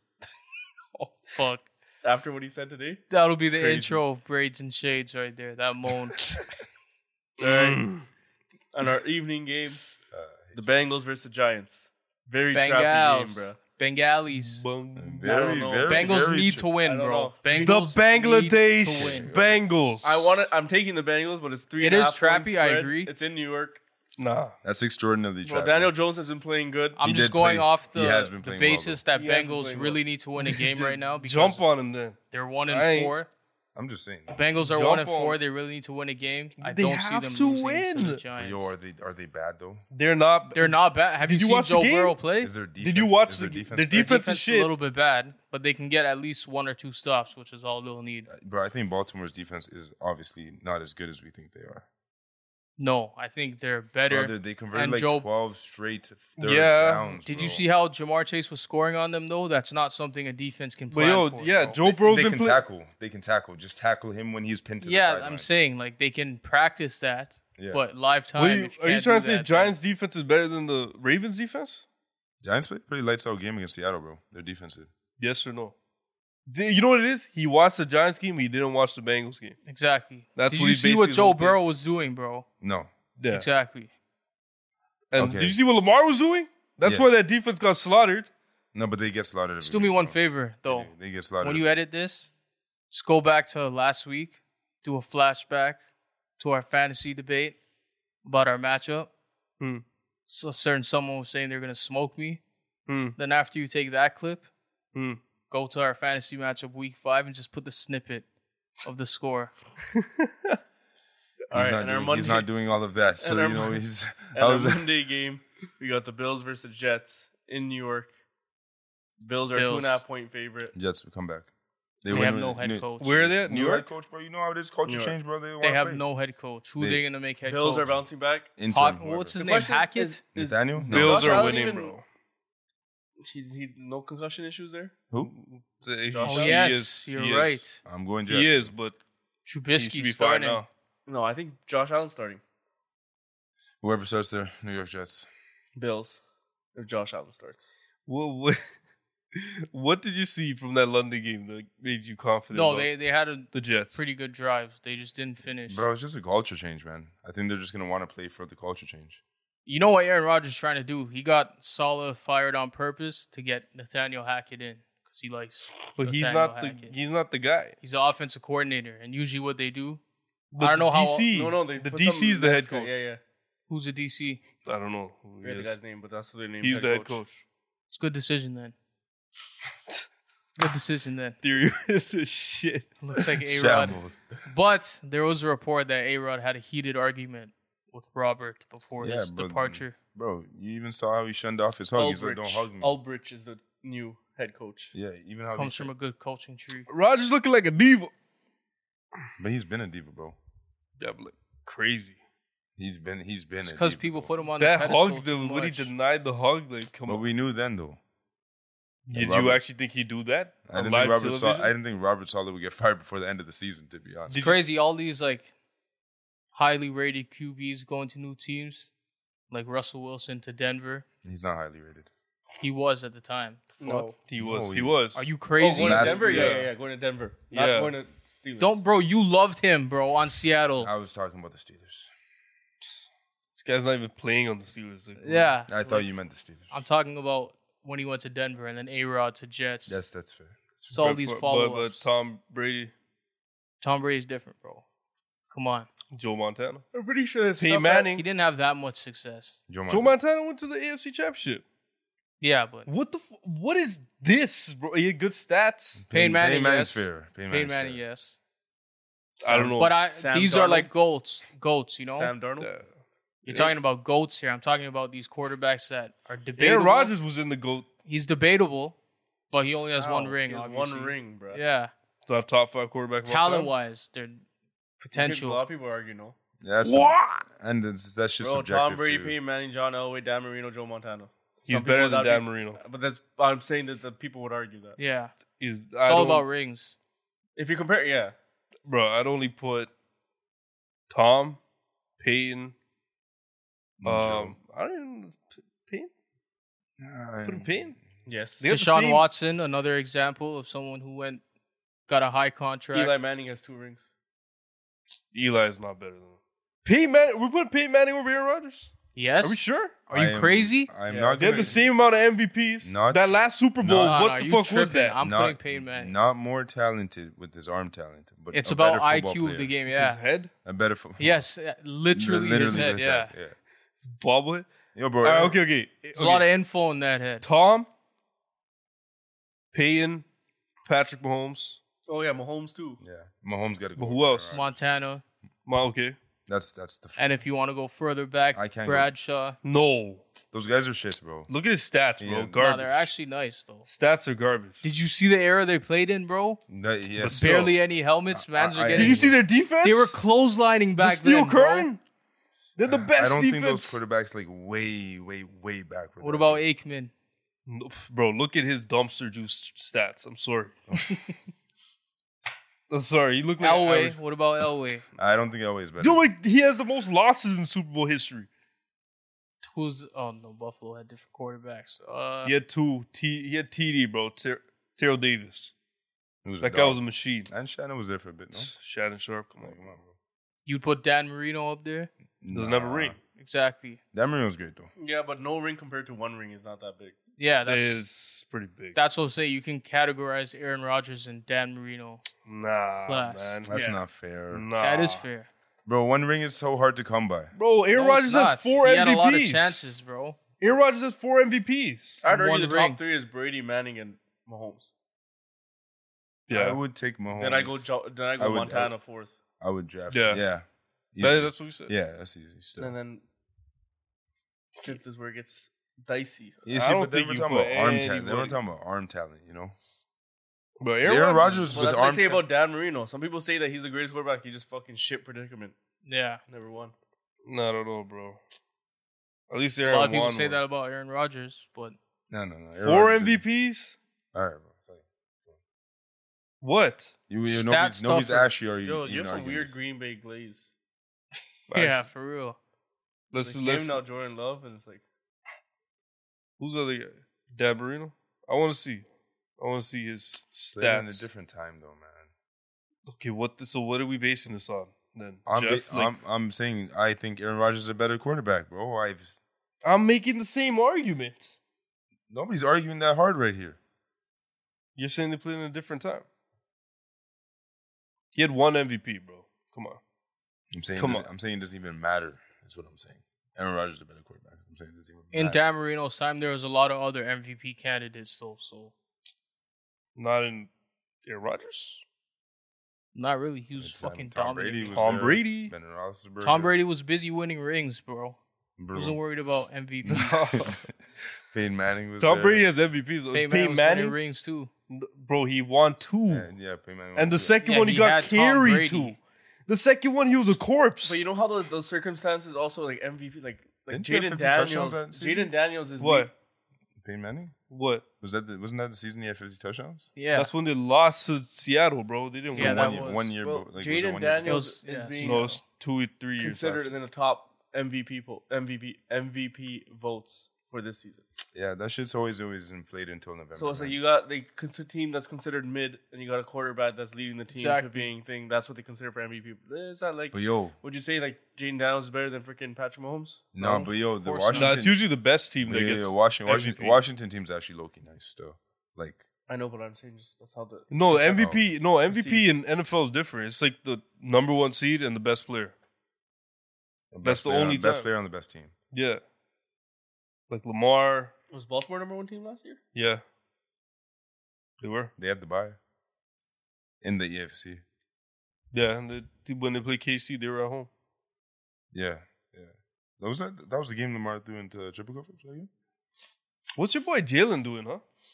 Fuck. After what he said today? That'll be It's the crazy. intro of Braids and Shades right there. That moan. Alright. Mm. On our evening game, Uh, the Bengals versus the Giants. Very trappy game, Bengals. bro. Bengalis. Bung- very, know. very, Bengals very need tr- to I win, don't bro. know. The Bengals need Bangladesh to win. Bengals. I want it. I'm taking the Bengals, but it's three. It and a is half point trappy, I spread. agree. It's in New York. Nah. That's extraordinarily Well, trappy. Daniel Jones has been playing good. I'm He just did going play- off he the, has been the playing well, basis that He has been Bengals playing really well. need to win a game right now because Jump on him then. they're one and I ain't- four. I'm just saying. Bengals are Jump one and on. four. They really need to win a game. I They don't see have them to losing win. to the But Giants. yo, are they are they bad though? They're not. They're not bad. Have Did you, you seen watch the Joe game? Burrow play? Is their defense? Did you watch is the their g- defense? the bad? Their defense is defense is shit. a little bit bad, but they can get at least one or two stops, which is all they'll need. Bro, I think Baltimore's defense is obviously not as good as we think they are. No, I think they're better. Brother, they converted and like Joe- twelve straight third Yeah. downs. Did bro. you see how Jamar Chase was scoring on them though? That's not something a defense can But plan yo, for. yeah, bro. Joe They, Burrow's they been can playing. tackle. They can tackle. Just tackle him when he's pinned to the Yeah, sideline. I'm saying like they can practice that, Yeah. but live time. What are you, if you are you can't trying do to say that, Giants defense is better than the Ravens defense? Giants played a pretty lights out game against Seattle, bro. Their defense did. Yes or no? The- you know what it is? He watched the Giants game. He didn't watch the Bengals game. then. Exactly. That's Did what you he see basically what is Joe whole thing. Burrow was doing, bro? No. Yeah. Exactly. And Okay. did you see what Lamar was doing? That's Yeah. why that defense got slaughtered. No, but they get slaughtered. every Just do me week, one bro. favor They though. do. They get slaughtered. When you every edit this, just go back to last week, do a flashback to our fantasy debate about our matchup. Hmm. So certain someone was saying they're gonna smoke me. Hmm. Then after you take that clip, Hmm. go to our fantasy matchup week five and just put the snippet of the score. All He's, right, not and our doing, Monday, he's not doing all of that. So, our you know, Mon- he's. and I our was, Monday game, we got the Bills versus the Jets in New York. Bills are a two and a Bills. half point favorite. Jets will come back. They win have with- no head new- coach. Where are they at? New New head York? coach, bro. You know how it is. Culture New York. change, bro. They, They wanna have play. no head coach. Who They- are they gonna make head Bills coach? are bouncing back. Interim, Hawk, whoever. what's his The name? question Hackett? is- is- Nathaniel? No. Bills Josh are Allen winning, even- bro. He, he no concussion issues there. Who? He- Oh, Oh he yes, is- you're he right. is. I'm going Jets. He is, but he should Trubisky be fine starting. now. No, I think Josh Allen's starting. Whoever starts there, New York Jets. Bills. If Josh Allen starts. What, what, what did you see from that London game that made you confident? No, about they they had a the Jets. pretty good drive. They just didn't finish. Bro, it's just a culture change, man. I think they're just going to want to play for the culture change. You know what Aaron Rodgers is trying to do? He got Saleh fired on purpose to get Nathaniel Hackett in because he likes. but he's Nathaniel not the Hackett. he's not the guy. He's the offensive coordinator, and usually what they do. But I don't the know how- D C, No, no, they the put D C is some the head nice guy- coach. Yeah, yeah. Who's a D C? I don't know. Who I he forget the is. guy's name, but that's what they named. He's the head coach. It's a good decision then. Good decision then. Theory is a shit. Looks like A Rod. Shambles. But there was a report that A Rod had a heated argument with Robert before Yeah, his but- departure. Bro, you even saw how he shunned off his hug. He's like, Ulbrich. don't hug me. Ulbrich is the new head coach. yeah, even how Comes he from a good coaching tree. Rodgers looking like a diva. But he's been a diva, bro. Yeah, but like crazy. He's been he's been It's a because diva, people bro. put him on That the pedestal hug, too the, when he much. denied the hug, like come But on. we knew then though. Did Robert- you actually think he'd do that? I on didn't live think Robert saw television? I didn't think Robert Saleh would get fired before the end of the season, to be honest. It's crazy. All these like highly rated Q Bs going to new teams, like Russell Wilson to Denver. He's not highly rated. He was at the time. The fuck? No. He was. No, he he- was. Are you Oh, crazy? going to Last- Denver? Yeah, yeah. yeah, yeah. Going to Denver. Not Yeah. going to Steelers. Don't, bro. You loved him, bro, on Seattle. I was talking about the Steelers. This guy's not even playing on the Steelers. Like, Yeah, I thought you meant the Steelers. I'm talking about when he went to Denver and then A Rod to Jets. That's that's fair. it's all but- these but- follow But, but ups. Tom Brady, Tom Brady's different, bro. Come on. Joe Montana, I'm pretty sure that's Peyton He Manning. didn't have that much success. Joe Joe Montana. Montana went to the A F C Championship. Yeah, but What the? F- what is this, bro? He had good stats. Peyton Manning, Peyton Manning's yes. fair. Peyton Peyton Manning's Manning, fair. yes. I don't know. But I Sam these are Darnold? like goats. Goats, you know? Sam Darnold. Uh, You're talking about goats here. I'm talking about these quarterbacks that are debatable. Aaron Rodgers was in the GOAT. He's debatable, but he only has Wow, one ring, he has obviously. One ring, bro. Yeah. So I have top five quarterback. of all Talent time. wise, they're potential. A lot of people argue no. Yeah, that's What? and it's, that's just Bro, subjective Tom Brady, too. Peyton Manning, John Elway, Dan Marino, Joe Montana. He's Some better people than would Dan be- Marino. But that's I'm saying that the people would argue that. Yeah, He's, it's all about rings. If you compare, yeah. Bro, I'd only put Tom, Peyton. Um, I don't even Peyton. Nah, Put him Peyton. Yes. They got the Deshaun same- Watson, another example of someone who went got a high contract. Eli Manning has two rings. Eli's not better than him. Peyton Manning. We're putting Peyton Manning over Aaron Rodgers. Yes. Are we sure? Are you I am- crazy? I'm Yeah. not They have gonna, the same amount of M V Ps. Not- that last Super Bowl. not- No, what no, the you fuck was tripping. that? I'm not, putting Peyton Manning. Not more talented with his arm talent, but It's a about better I football Q of the player. game. His Yeah. head. A better football. Yes. uh, Literally, his head. his Yeah. head, yeah. It's bobblehead. Yo, bro. All right, okay, okay. There's okay. a lot of info in that head. Tom, Peyton, Patrick Mahomes. Oh yeah, Mahomes too. Yeah, Mahomes got to go. But who else? Montana. Ma- okay. That's that's the. And if you want to go further back, I can't go- Bradshaw. No. Those guys are shit, bro. Look at his stats, bro. Yeah. Garbage. No, they're actually nice though. Stats are garbage. Did you see the era they played in, bro? That, yes, still- Barely any helmets. Mans I- are I- getting. Did you see their defense? They were clotheslining the back steel then, bro. curtain. They're the I best don't think those defense. quarterbacks like way, way, way back. were What that about good. Aikman? No, bro, look at his dumpster juice stats. I'm sorry. I'm sorry. You look like Elway. average. What about Elway? I don't think Elway's better. Dude, like he has the most losses in Super Bowl history. Who's? Oh no, Buffalo had different quarterbacks. Uh, He had two. T. He had T D, bro. Ter- Terrell Davis. He was a That guy dog. was a machine. And Shannon was there for a bit, no? Shannon Sharp. Come on, Like, come on, bro. You'd put Dan Marino up there. Doesn't have a ring. Exactly. Dan Marino's great though. Yeah, but no ring compared to one ring is not that big. Yeah, that's It's pretty big. that's what I'm saying. You can categorize Aaron Rodgers and Dan Marino. Nah, Class. man. That's Yeah. not fair, Nah. That is fair. bro. One ring is so hard to come by. Bro, Aaron No, it's Rodgers not. has four he M V Ps. had a lot of chances, bro. Aaron Rodgers has four M V Ps. I'd One argue the ring. top three is Brady, Manning, and Mahomes. I Yeah. would take Mahomes. Then I go. Jo- then I go I would- Montana I fourth, I would draft. Yeah. Yeah, yeah. That- Easy. that's what we said. Yeah, that's easy. Still. and then fifth is where it gets dicey. You I see, don't but then think we're you talking put about arm talent. Then we're anybody- talking about arm talent, you know. But Aaron, Aaron, Rodgers Well, with that's what arm they say talent. about Dan Marino. Some people say that he's the greatest quarterback. He just fucking shit predicament. Yeah. Never won. No, I don't know, bro. At least A Aaron lot of people won say one. that about Aaron Rodgers, but No, no, no. Aaron Four Rodgers M V did- Ps? All right, bro. Sorry. What? You, you Stat nobody's, nobody's stuffer. actually are you? Yo, you even have some arguing weird this. Green Bay glaze. yeah, for real. Let's Like let's. him now Jordan Love, and it's like Who's the other guy? Dan Marino. I want to see. I want to see his Played in a stats. different time, though, man. Okay, what? The, so what are we basing this on then? I'm, Jeff, ba- like, I'm I'm saying I think Aaron Rodgers is a better quarterback, bro. I've I'm making the same argument. nobody's arguing that hard right here. You're saying they played in a different time. He had one M V P, bro. Come on. I'm saying Come it doesn't- on. I'm saying it doesn't even matter. That's what I'm saying. Aaron Rodgers is a better quarterback. I'm saying it doesn't even In matter. Dan Marino's time, there was a lot of other M V P candidates, though. So Not in Aaron Rodgers. not really. He was It's, um, fucking Tom Brady dominant. was Tom there. Brady. Ben Roethlisberger. Tom Brady was busy winning rings, bro. He Bro. wasn't worried about M V P. Peyton Manning was Tom there. Brady has M V Ps. Peyton Peyton Manning was Manning, winning rings too. bro, he won two. Yeah, yeah, Peyton Manning And the was there. second Yeah, one he, he got had Tom carried Brady. to. The second one he was a corpse. But you know how the, those circumstances also like M V P like like Didn't he have Jaden fifty touchdowns Daniels. that season? Jaden Daniels is What? lead- Peyton Manning? What? Was that the, wasn't that the season he had fifty touchdowns? Yeah, That's when they lost to Seattle, bro. They didn't Yeah, win that one year, was- one year. Well, bro, like, was it Jaden one year? Daniels It was- is yeah. being No, it's two, three years. considered after. in the top M V P po- M V P M V P votes for this season. Yeah, that shit's always always inflated until November. So it's like man. you got the cons- team that's considered mid, and you got a quarterback that's leading the team Exactly. to being thing. That's what they consider for M V P. Is that like? But yo, Would you say like Jaden Daniels is better than freaking Patrick Mahomes? no, but yo, the course not. Washington. No, it's usually the best team that yeah, gets yeah, Washington, M V P. Washington, Washington team's actually low key nice still. Like I know, but I'm saying just that's how the No, It's M V P. No, M V P See. in N F L is different. It's like the number one seed and the best player. the That's best the player on- only best time. player on the best team. Yeah, like Lamar. was Baltimore number one team last year. Yeah, they were. They had the bye in the E F C. Yeah, and they, when they played K C, they were at home. Yeah, yeah. That was that. That was the game Lamar threw into triple coverage. That game? What's your boy Jalen doing, huh?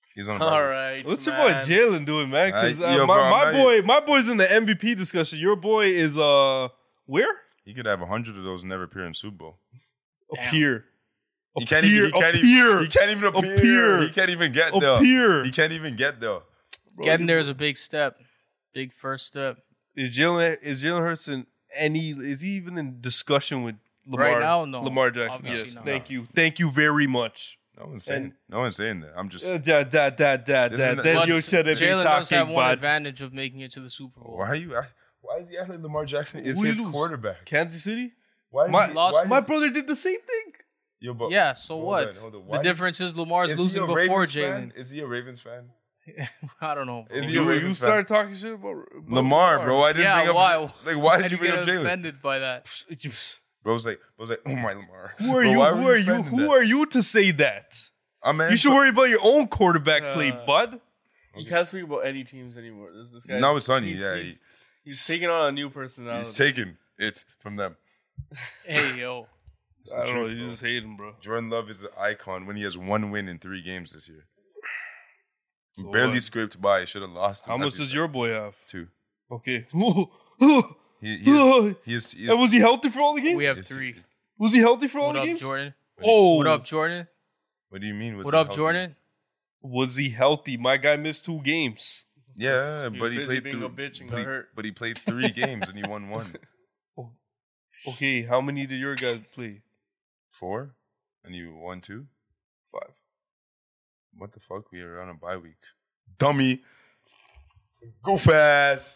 He's on. a All bye week. right. What's your boy man. Jalen doing, man? Because Uh, uh, yo, my, bro, I'm my not- boy, my boy's in the M V P discussion. Your boy is uh where? He could have a hundred of those and never appear in Super Bowl. Damn. Appear. He can't even. He can't even. appear. He can't even appear. Appear. He can't even get there. Appear. He can't even get there. Bro, Getting you- there is a big step, big first step. Is Jalen is Jalen Hurts in any? Is he even in discussion with Lamar? Right now, no. Lamar Jackson. Obviously Yes. not. Thank you. Thank you very much. No one's saying. And- no one's saying that. I'm just. Uh, da da da da This da. is not- Then But you should have been Jalen does have talking one about advantage of making it to the Super Bowl. Why are you? Why is he acting like Lamar Jackson is Who you his lose? quarterback? Kansas City. Why is My, he, lost- why is my he- brother did the same thing. Yo, but- Yeah, so hold what? on, hold on. The Why- difference is Lamar's is he losing a before Ravens fan? Jalen. Is he a Ravens fan? I don't know. Bro. Is he You, a you Ravens fan? started talking shit about, about Lamar, bro. I didn't Yeah, bring up. why? Like, why Why'd did you you bring get up Jalen? offended by that? Bro's like, bro's like, oh my Lamar. Who are Bro, you? why Who were are you? defending Who that? are you to say that? I'm You should worry about your own quarterback play, Uh, bud. You can't speak about any teams anymore. This this guy. Now it's Sonny, He's, yeah, He's, he- he's taking on a new personality. He's taking it from them. Hey, yo. It's I the don't know. truth, You bro. just hate him, bro. Jordan Love is an icon when he has one win in three games this year. So Barely what? scraped by. Should have lost. How him. much That'd does be your boy have? two? Okay. He, he is. He is, he is And was he healthy for all the games? We have it's- three. Was he healthy for all What the up, games? Jordan? Oh, What up, Jordan? What do you mean? Was What he up, healthy? Jordan? Was he healthy? My guy missed two games. Yeah, He but was he busy played being three. a bitch and but, got he, hurt. but he played three games and he won one. Okay, how many did your guys play? Four, and you won two. Five. What the fuck? We are on a bye week. Dummy. Go fast.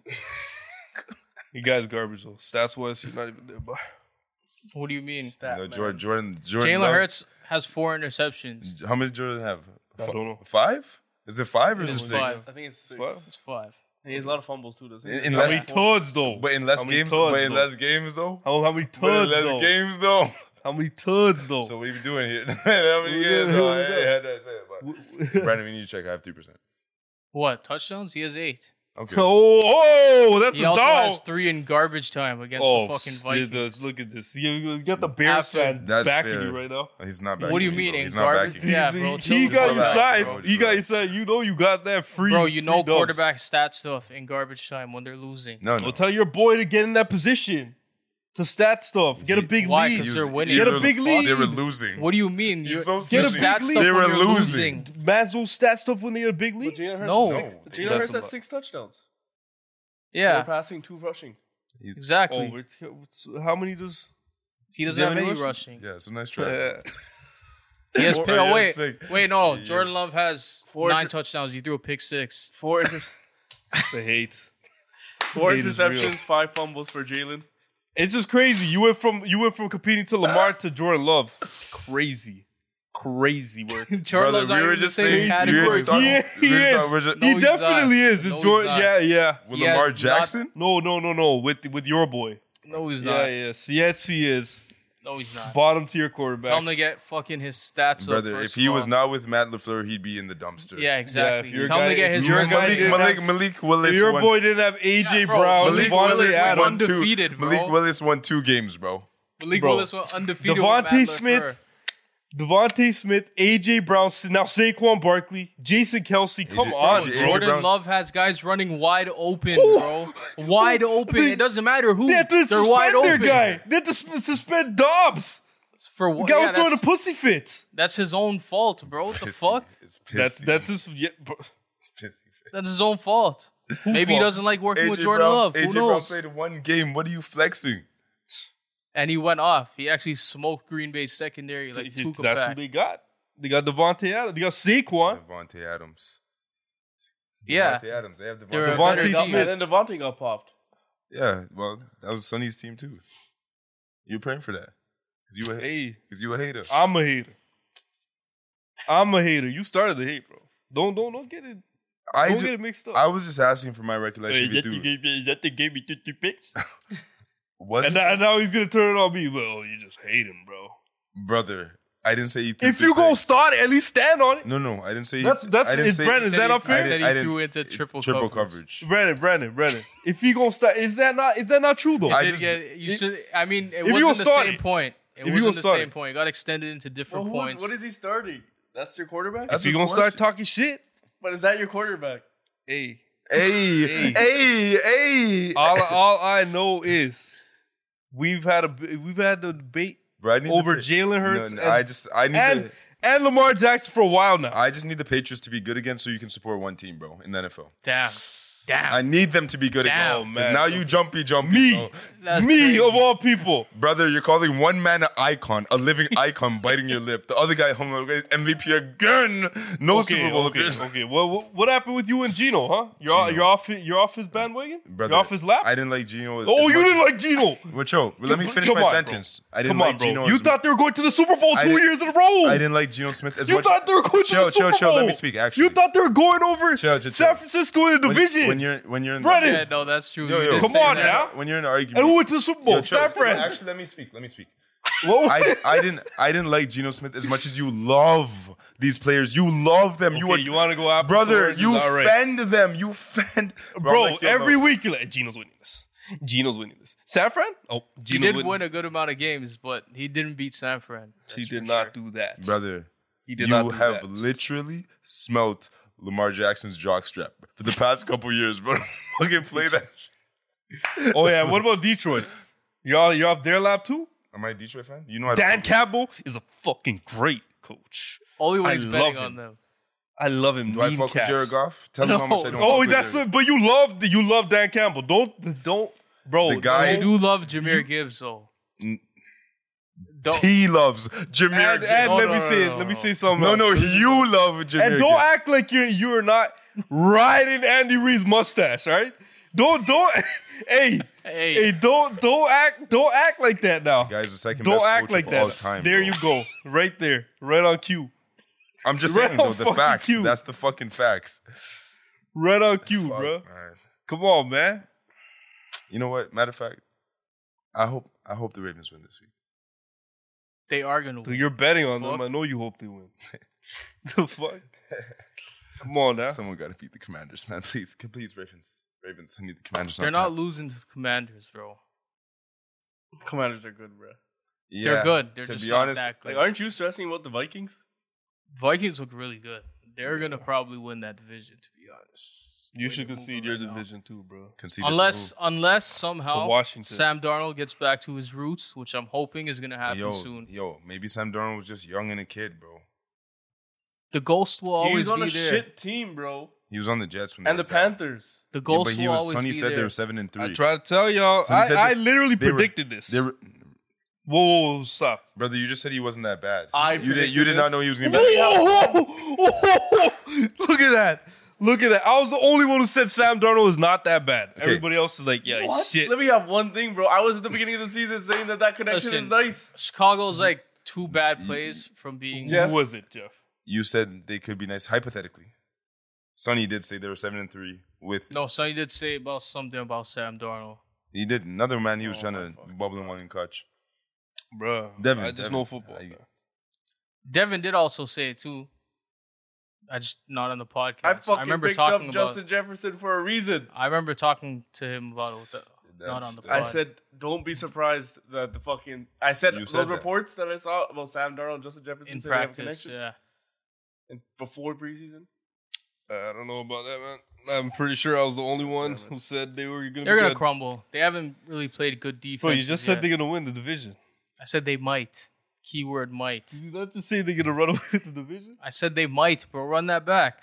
You guys garbage though. Stats wise, he's not even there, but What do you mean? Stat No, man. Jordan. Jordan. Jordan. Jalen Love- Hurts has four interceptions. How many Jordan have? I don't know. Five? Is it five or It is it is six? five. I think it's six. What? It's five. And he has a lot of fumbles too, doesn't he? In- in How less- many tuds though? But in less How many games. tuds, But in though? less games though. How, how many But in tuds less though? games though. How many tuds though? So what are you doing here? How many games though? Yeah, yeah, that's it. But Brandon, we need to check. I have three percent. What? Touchdowns? He has eight. Okay. oh, oh, that's He a also dog. has three in garbage time against Oh, the fucking s- Vikings. look at this. You, you got the Bears After- fan That's backing fair. you right now. He's not backing What do you me, mean bro. in He's not garbage? backing me. Yeah, He's- bro, he, chill he the got fuck your out, side. bro. He got your side. You know you got that free. Bro, you know free dubs. quarterback stat stuff in garbage time when they're losing. No, no. Well, tell your boy to get in that position to stat stuff. Get a big Why? lead. 'Cause He they're was- winning. they Get a were- big lead. They were losing. What do you mean? You're You so get a stupid. stat stuff They when were you're losing. losing. Mazzo stat stuff when they get a big But lead. Jalen Hurts No. has six, No. Jalen That's Hurts a has lot. six touchdowns. Four Yeah, passing, two rushing. exactly. Oh, we're- how many does? He doesn't Jalen have any rushing? rushing. Yeah, it's a nice try. Uh, He has Four- pick. yeah, Oh, wait, sick. wait, no. Yeah. Jordan Love has Four nine inter- touchdowns. He threw a pick six. Four inter- the hate. four Hate is real. interceptions, five fumbles for Jalen. It's just crazy. You went from you went from competing to Lamar to Jordan Love. Crazy, crazy work. Jordan Brother, Love's not we were even the just same saying- we were category. just talking- Yeah, he we were just is. talking- we're just- No, he he's definitely not. is. No, he's Jordan, not. yeah, yeah. With He Lamar has not- Jackson? No, no, no, no. With with your boy. No, he's Yeah, not. yes, yes, he is. No, he's not. Bottom tier quarterback. Tell him to get fucking his stats up. Brother, first if he of was all. not with Matt LaFleur, he'd be in the dumpster. Yeah, exactly. if you're a Tell him guy- to get if his you're a wins guy up. Malik, didn't Malik, have- Malik Willis Your won. boy didn't have A J Yeah, bro. Brown, Malik Devontae Willis Adams. won two. undefeated, bro. Malik Willis won two games, bro. Malik Bro. Willis went undefeated. Devontae with Matt Smith, LaFleur. Devontae Smith, A J Brown, now Saquon Barkley, Jason Kelsey. Come A J on, A J bro. Jordan Brown's- Love has guys running wide open, Who? bro. Wide open. They- It doesn't matter who. They had to They're wide suspend their open. guy. They had to sus- suspend Dobbs. For The what? guy Yeah, was throwing a that's, pussy fit. that's his own fault, bro. What the Pissy. fuck? It's pissy. That's that's just yeah, bro. It's pissy. That's his own fault. Maybe he fault? doesn't like working A J with Jordan Brown, Love. A Who J Brown knows? played one game. What are you flexing? And he went off. He actually smoked Green Bay's secondary like He- Tuca That's back. who they got. They got Devontae Adams. They got Saquon. Devontae Adams. Yeah. Devontae Adams. They have They're a Devontae. Devontae better team. Smith. And then Devontae got popped. Yeah, well, that was Sonny's team too. You're praying for that. Cause you a, Hey, cause you a hater. I'm a hater. I'm a hater. You started the hate, bro. Don't don't don't get it. I Don't ju- get it mixed up. I was just asking for my recollection. Hey, if you that, the do. game, that the game he took two picks? Was And it? now, now he's gonna turn it on me. Well, you just hate him, bro. Brother, I didn't say you threw If the you gonna picks. start it, at least stand on it. No, no, I didn't say That's- that's- I didn't is say, Brandon, is I that didn't- unfair? I Said didn't, he I didn't- threw into it- triple triple coverage. coverage. Brandon, Brandon, Brandon. If he gonna start, is that not is that not true though? I Did just- get, you it- should, I mean, it you wasn't gonna the start same it. point. It If you wasn't gonna the start same it. point. It got extended into Well, different who was- points. what is he starting? That's your quarterback? That's If you a gonna question. start talking shit, But is that your quarterback? hey, Hey, Hey. hey, hey. all all I know is we've had a we've had the debate Bro, I need over the, Jalen Hurts No, no, and, I just I need and the and Lamar Jackson for a while now. I just need the Patriots to be good again so you can support one team, bro, in the N F L. Damn. Damn. I need them to be good Damn, again. 'Cause man. Now you jumpy, jumpy, Me, bro. That's me crazy. of all people. Brother, you're calling one man an icon, a living icon, biting your lip. The other guy, M V P again. No Okay, Super Bowl okay, appearance. okay. What, what what happened with you and Gino, huh? You're Gino. you're off it- you're off his bandwagon. Brother, you're off his lap. I didn't like Gino. As, oh, as you much didn't as- like Gino. Well, chill. Let me finish Come my on, bro. sentence. I didn't Come like on, bro. Gino. You as, thought they were going to the Super Bowl I two didn't- years in a row. I didn't like Geno Smith as You much. thought they were going chill, to the Super chill, Bowl. chill. Let me speak. Actually, You thought they were going over Chill, chill, San chill. Francisco in the when, division. when you're when you're in Brother. Yeah, no, that's true. Yo, You yo, did Come say on that. now. when you're in an argument. and who went to the Super Bowl? Yo, chill. San Fran. Actually, let me speak. Let me speak. Whoa. I, I didn't I didn't like Geno Smith as much as you love these players. You love them. you Okay, are, you want to go out, brother. You fend them. You fend, bro. I'm like, yo, every no. week you're like, Gino's winning this. Gino's winning this. San Fran? Oh, He Gino did winning win this. a good amount of games, but he didn't beat San Fran. He That's did for not sure. do that, brother. He did you not do have that. literally smelt Lamar Jackson's jockstrap for the past couple years, bro. Fucking play that. Oh yeah. What about Detroit? Y'all, you're off their lap too. Am I a Detroit fan? You know I Dan Campbell is a fucking great coach. Only when I he's love betting him. on them. I love him. Do I Mean fuck with caps. Jared Goff? Tell him how much I don't. Oh, fuck that's with it. But you love you love Dan Campbell. Don't don't, bro. The guy- I don't- do love Jameer Gibbs, though. N- Don't. He loves Jameer. And, and Gibbs. No, let no, me no, say no, it. Let me no. say something. No, else. no, you love Jameer. And don't Gibbs. act like you're you're not riding Andy Reid's mustache, right? Don't don't. hey, Hey. hey, don't don't act don't act like that now. Guy's the second Don't best act coach like of that. all time. there bro. you go, right there, right on cue, I'm just Right saying though, on the fucking facts. cue. That's the fucking facts. right on cue, Fuck, bro. man. Come on, man. You know what? Matter of fact, I hope I hope the Ravens win this week. They are going to So win. you're betting on them. Fuck. I know you hope they win. The fuck. Come on now. Someone got to beat the Commanders, man. Please, please, Ravens. Ravens, I need the Commanders. They're not not to- losing to the Commanders, bro. Commanders are good, bro. Yeah, They're good. They're to just be not honest, that good. Like, aren't you stressing about the Vikings? Vikings look really good. They're going to probably win that division, to be honest. You Way should to move concede on your right now. division too, bro. conceded to Unless, who? unless somehow To Washington. Sam Darnold gets back to his roots, which I'm hoping is going to happen yo, soon. yo, maybe Sam Darnold was just young and a kid, bro. The ghost will always He's on be a there. shit team, bro. He was on the Jets when they And the were bad. Panthers. The Yeah, ghost but he will was. always Sonny be said there. they were seven and three. I try to tell y'all. So he I, said I they- literally they were- predicted this. They were, Whoa, whoa, whoa, stop. brother, you just said he wasn't that bad. I you did. You predicted did not this. know he was gonna be. Whoa, whoa, whoa, whoa. Look at that. Look at that. I was the only one who said Sam Darnold is not that bad. Okay. Everybody else is like, yeah, he's What? shit. Let me have one thing, bro. I was at the beginning of the season saying that that connection is Listen. nice. Chicago's like two bad plays from being. Yeah. Who was it, Jeff? You said they could be nice hypothetically. Sonny did say they were seven and three with. No, Sonny did say about something about Sam Darnold. He did. Another man. He was Oh, trying my to fucking bubble in one and catch. Bruh. Devin, I just Devin. know football. I- man. Devin did also say it too. I just not on the podcast. I fucking remember picked talking up about. Justin Jefferson for a reason. I remember talking to him about it. With the, not on the That's- I pod. said, don't be surprised that the fucking. I said You those said that. reports that. I saw about Sam Darnold and Justin Jefferson in said they have a practice. connection. Yeah, And before preseason. I don't know about that, man. I'm pretty sure I was the only one who said they were going to they're be gonna good. crumble. They haven't really played good defense. Bro, you just said they're going to win the division. I said they might. Keyword might. Did you not just say they're going to run away with the division? I said they might, bro. Run that back.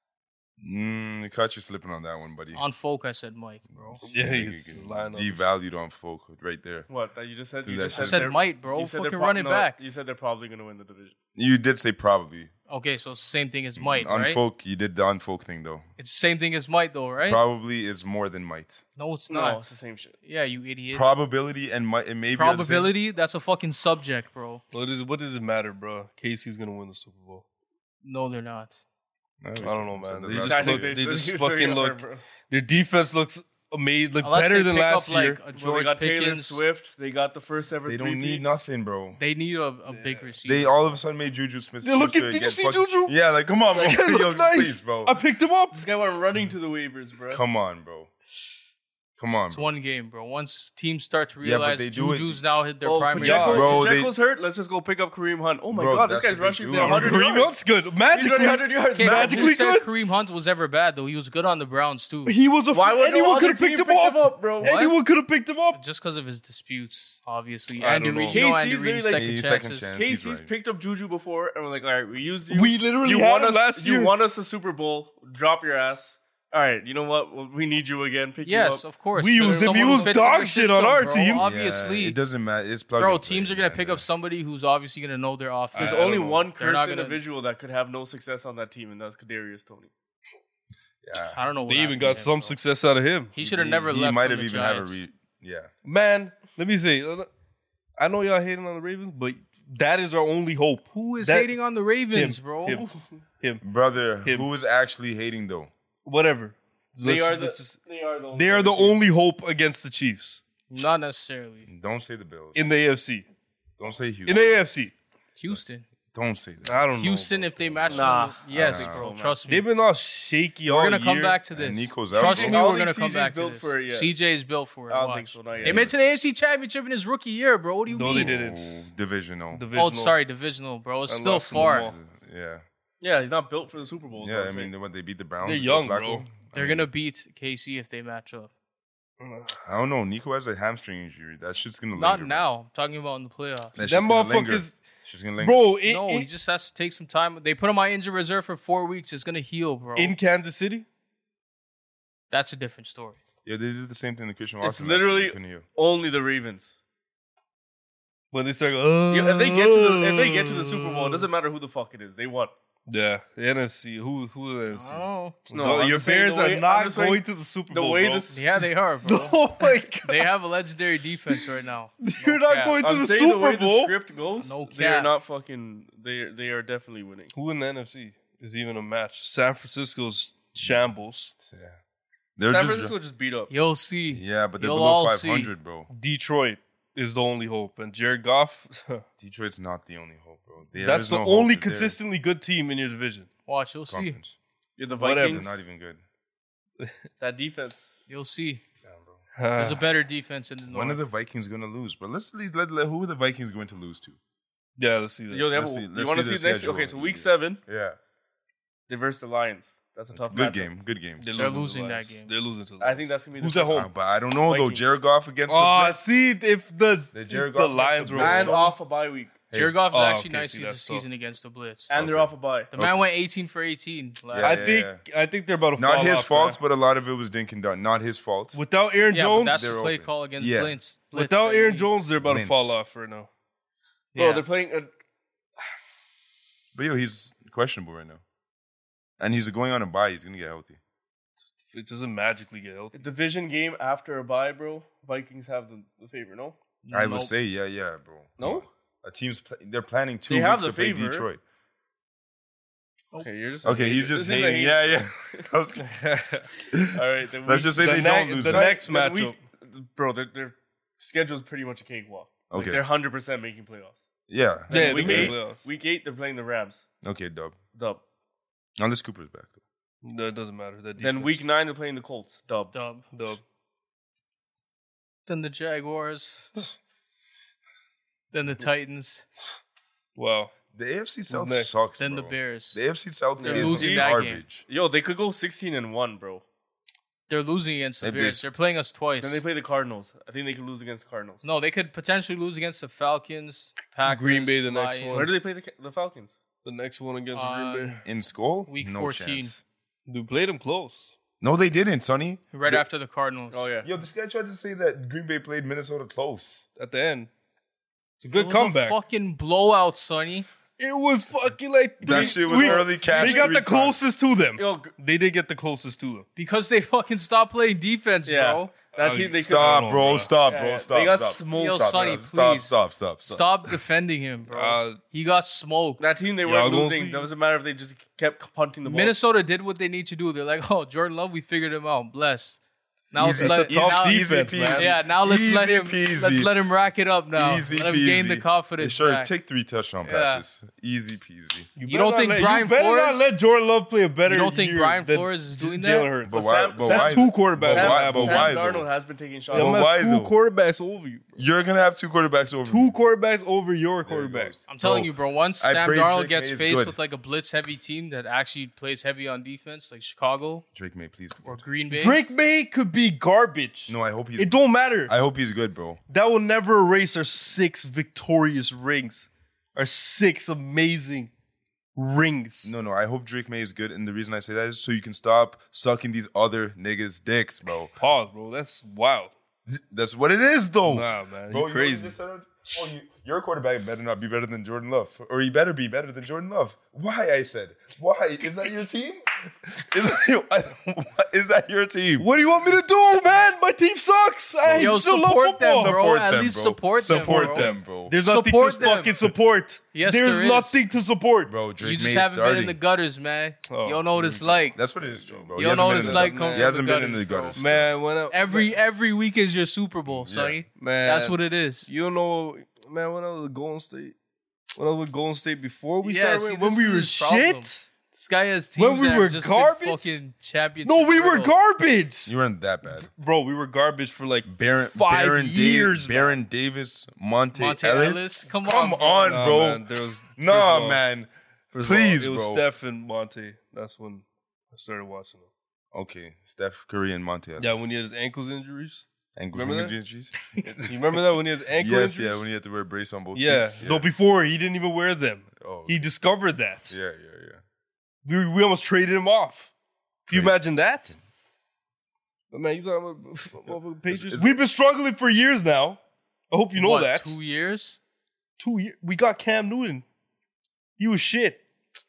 Mm, I caught you slipping on that one, buddy. On folk, I said might, bro. Yeah, Nigga he's getting lying on us. devalued on folk right there. What? That you just said? Dude, You that just shit- said, I said they're- might, bro. you said Fucking they're run pro- it no, back. You said they're probably going to win the division. You did say probably. Okay, so it's the same thing as might, on right? folk, you did the on folk thing though. It's the same thing as might, though, right? Probably is more than might. no, it's No, not. it's the same shit. Yeah, you idiot. Probability and might, and maybe are the same. Probability, that's a fucking subject, bro. What, is, what does it matter, bro? Casey's going to win the Super Bowl. No, they're not. I I don't know, man. They I just think look, they- they they- just they fucking are, look. bro. Their defense looks amazing, look Unless better they than pick last up, like, year. a Bro, they George got Taylor Pickens. Swift. They got the first ever. They don't three-peat. need nothing, bro. They need a, a big receiver. They all of a sudden made Juju Smith. Yeah, look Schuster at- did you get see fuck- Juju? Yeah, like come on, bro. This guy Yo, look nice. please, bro. I picked him up. This guy went running to the waivers, bro. Come on, bro. Come on, It's bro. one game, bro. Once teams start to Yeah, but realize they do it- Juju's now hit their Oh, primary. Pacheco, Bro, they- Pacheco's hurt. Let's just go pick up Kareem Hunt. Oh my Bro, god, this that's guy's what they rushing do. for one hundred Kareem yards. Hunt's good. He's Magically, running one hundred yards. Okay, Magically. who said good. Kareem Hunt was ever bad though? He was good on the Browns too. he was a. Why would no anyone other could have team picked him pick up. him up, bro? What? Anyone could have picked him up. Just because of his disputes, obviously. I Andy don't Reid, know. you know K Andy C's Reid, literally like- second He's second chances. chance. Casey's He's right. picked up Juju before, and we're like, all right, we used you. We literally you had won him us. last you year. won us the Super Bowl. Drop your ass. All right, you know what? Well, we need you again. Pick Yes, you up. of course. We There's used him. He someone who was fits in dog the shit on system, our bro. team. Yeah, Obviously, it doesn't matter. It's plug bro. and play, Teams are gonna man. pick up somebody who's obviously gonna know their offense. There's I only don't know. one They're not cursed gonna- individual that could have no success on that team, and that's Kadarius Tony. Yeah. I don't know. What They even happened to got him, some bro. success out of him. He should have He- never he left. might from have the even had a Giants. re. Yeah. Man, let me say, uh, I know y'all hating on the Ravens, but that is our only hope. Who is That- hating on the Ravens, him, bro? him. Him, Brother, Him. who is actually hating though? whatever. They Let's- are the. let's just- They are the. they are the team. only hope against the Chiefs Not necessarily. Don't say the Bills. in the A F C. Don't say In Houston. the A F C, Houston, Don't say that. I don't Houston. know. If they match, Nah, them, yes, I don't bro. think so, Trust me. They've been all shaky all We're gonna come year. back to this. And Nico's out, Trust bro. me, I don't we're gonna think come C J's back to built this. for it yet. C J is built for it. I don't Watch. think so. Not yet. They made it to the A F C Championship in his rookie year, bro. What do you No, mean? they didn't. Oh, divisional. Divisional. Oh, sorry, divisional, bro. It's And still lost in the far. ball. Yeah. Yeah, he's not built for the Super Bowl. is Yeah, what I I'm mean, saying. when they beat the Browns, They're with young, Flacco, bro. They're I mean, gonna beat K C if they match up. I don't know. Nico has a hamstring injury. That shit's gonna Not linger. now. I'm talking about in the playoffs. That shit's Them gonna linger. motherfuckers, It's just gonna linger. bro. It, no, it- he just has to take some time. They put him on injury reserve for four weeks. It's gonna heal, bro. in Kansas City, That's a different story. Yeah, they did the same thing to Christian It's Watson. last year. literally He couldn't heal. only the Ravens. when they start, going, Yeah, if they get to the if they get to the Super Bowl, it doesn't matter who the fuck it is. They won. yeah, the N F C. Who who the N F C? Oh, No, No, I'm your just saying Bears the way- are I'm not just saying going to the Super The Bowl. way bro. this, yeah, they are, bro. Oh my god, They have a legendary defense right now. you're No not cap. going to I'm the saying the way Super the Bowl. script goes, No they are cap. not fucking. They are, they are definitely winning. Who in the N F C is even a match? San Francisco's shambles. Yeah. They're San just. Francisco just beat up. You'll see. Yeah, but they're You'll below all five see. hundred, bro. Detroit is the only hope, and Jared Goff. Detroit's not the only hope, bro. There that's is the no hope only if they're consistently good team in your division. Watch, you'll see. conference. You're the Whatever. They're Vikings. not even good. That defense. You'll see. Damn, bro. There's a better defense in the north. When are the Vikings gonna lose? But let's at least let, let who are the Vikings going to lose to? yeah, let's see that. Yo, they have Let's a, see- you let's want to see see their the next? schedule. Okay, so week seven, Yeah, they versus the Lions. That's a tough good matchup. game, good game. They're to losing the that Lions. game. They're losing to the I think that's gonna be Who's the at home? Uh, but I don't know though. Vikings. Jared Goff against Oh, the Blitz. see if the The Jared the Goff Lions against were the and Blitz. off a bye week, Hey. Jared Goff is Oh, actually okay, nice see, this that's tough. season against the Blitz. and they're Okay. off a bye. The man went eighteen for eighteen. last- Yeah, I yeah, think yeah. I think they're about to Not fall his off, fault, man. but a lot of it was Dink and Dunk. Not his fault. Without Aaron Yeah, but Jones, that's they're the play open. call against Yeah. Blitz. Blitz without that Aaron you Jones, they're about Blitz. to fall off right now. need. Bro, Yeah. they're playing a But yo, he's questionable right now, and he's going on a bye. He's gonna get healthy. It doesn't magically get healthy. division game after a bye, bro. Vikings have the, the favor, no? I Nope. would say, yeah, yeah, bro. No? A team's pl- they're planning two They have weeks the to play favor. Detroit. Okay, you're just Okay, he's just hating. Yeah, yeah. I was- All right, then Let's we- just say The they ne- don't lose. the that. next then we- matchup. bro, their, their schedule's pretty much a cakewalk. Like, Okay. they're one hundred percent making playoffs. Yeah. Then Yeah, week they made eight, the playoffs. week eight, they're playing the Rams. Okay, dub. Dub. Unless Cooper's back though. No, it doesn't matter. That Then defense. week nine, they're playing the Colts. Dub. Dub. Dub. Then the Jaguars. Then the Titans. Wow. The A F C South next? sucks. Then the bro. Bears. The A F C South They're is losing that game. garbage. Yo, they could go sixteen and one, bro. They're losing against the If they- Bears. They're playing us twice. Then they play the Cardinals. I think they could lose against the Cardinals. No, they could potentially lose against the Falcons, Packers, Green Bay the next Lions. one. Where do they play the, the Falcons? The next one against Uh, Green Bay. In school? Week no fourteen. chance. Dude, played them close. No, they didn't, Sonny. Right The- after the Cardinals. Oh, yeah. Yo, this guy tried to say that Green Bay played Minnesota close. At the end. It's a It good was comeback. a fucking blowout, Sonny. it was fucking like That three- shit was we- early cash. They got three the times. closest to them. Yo, g- They did get the closest to them. Because they fucking stopped playing defense, yeah. bro. That Oh, team, they could Stop, know, bro. bro. Stop, Yeah, bro. yeah. Stop. They got stop. smoked. Yo, Stop, Sonny, stop, stop, please. stop, stop, stop. Stop defending him, bro. Uh, he got smoked. That team, they Y'all weren't gonna losing. see. Doesn't matter if they just kept punting the ball. Minnesota did what they need to do. They're like, oh, Jordan Love, we figured him out. Bless. Now Easy- let's let tough now, defense, easy man. peasy. Yeah, now let's let Easy him peasy. let's let him rack it up now. Easy let him gain the peasy. confidence Sure, back. take three touchdown Yeah. passes. Easy peasy. You better don't not think let, Brian you better Flores- not let Jordan Love play a better You don't think year Brian than Flores is doing Jalen that? Hurts. But why? Sam- But That's why? two quarterbacks. But Sam, why? But Sam why, though? Darnold has been taking shots. I'm But gonna why, have two though? quarterbacks over you. Bro. You're gonna have two quarterbacks over Two me. quarterbacks over your There it quarterbacks. goes. I'm telling Bro, you, bro. Once I Sam pray Darnold Drake gets May is faced good. with like a blitz-heavy team that actually plays heavy on defense, like Chicago Drake May, please. be or good. Green Bay, Drake May could be garbage. No, I hope he's. It don't matter. I hope he's good, bro. That will never erase our six victorious rings. Our six amazing rings. No, no, I hope Drake May is good, and the reason I say that is so you can stop sucking these other niggas' dicks, bro. Pause, bro. That's wild. That's what it is, though. Nah, man. Bro, You you crazy. just said, oh, you, your quarterback better not be better than Jordan Love, or he better be better than Jordan Love. Why? I said, why? Is that your team? Is that your, I, is that your team? What do you want me to do, man? My team sucks. I Yo, still love support them, football. bro. Support At them, least bro. support them, Support bro. them, bro. There's nothing Support to them. fucking support. Yes, There's there is. nothing to support. Bro, Drake You just May haven't starting. been in the gutters, man. Oh, you don't know what it's like. That's what it is, Joe, bro. You He don't hasn't know been what in it's the- like man. coming He from hasn't the been in the gutters, gutters. bro. Man, when I, Every every week is your Super Bowl, sonny. man, That's what it is. You know, man. When I was with Golden State, when I was with Golden State before we Yeah, started, see, when this we is were his problem. shit. This guy has teams When we that were have just garbage? been fucking championship. No, we were riddled. garbage, You weren't that bad. bro. We were garbage for like Baron, five Baron years. Da- Baron Davis, Monte, Monte Ellis. Ellis, come on, Come bro. on, Nah, bro. man, there was first of Nah, all- man. first of all, Please, it was bro. Steph and Monte. That's when I started watching them. Okay, Steph Curry and Monte Ellis. Yeah, when he had his ankles injuries. ankles remember and that? injuries. You remember that when he had his ankle Yes, injuries? yeah, when he had to wear a brace on both Yeah. feet. No, before he didn't even wear them. Oh, He discovered that. yeah, yeah, yeah. We, we almost traded him off. Can you Trade. imagine that? But man, you talking about, about Patriots? is- We've been struggling for years now. I hope you know What, that. Two years? Two years. We got Cam Newton. He was shit.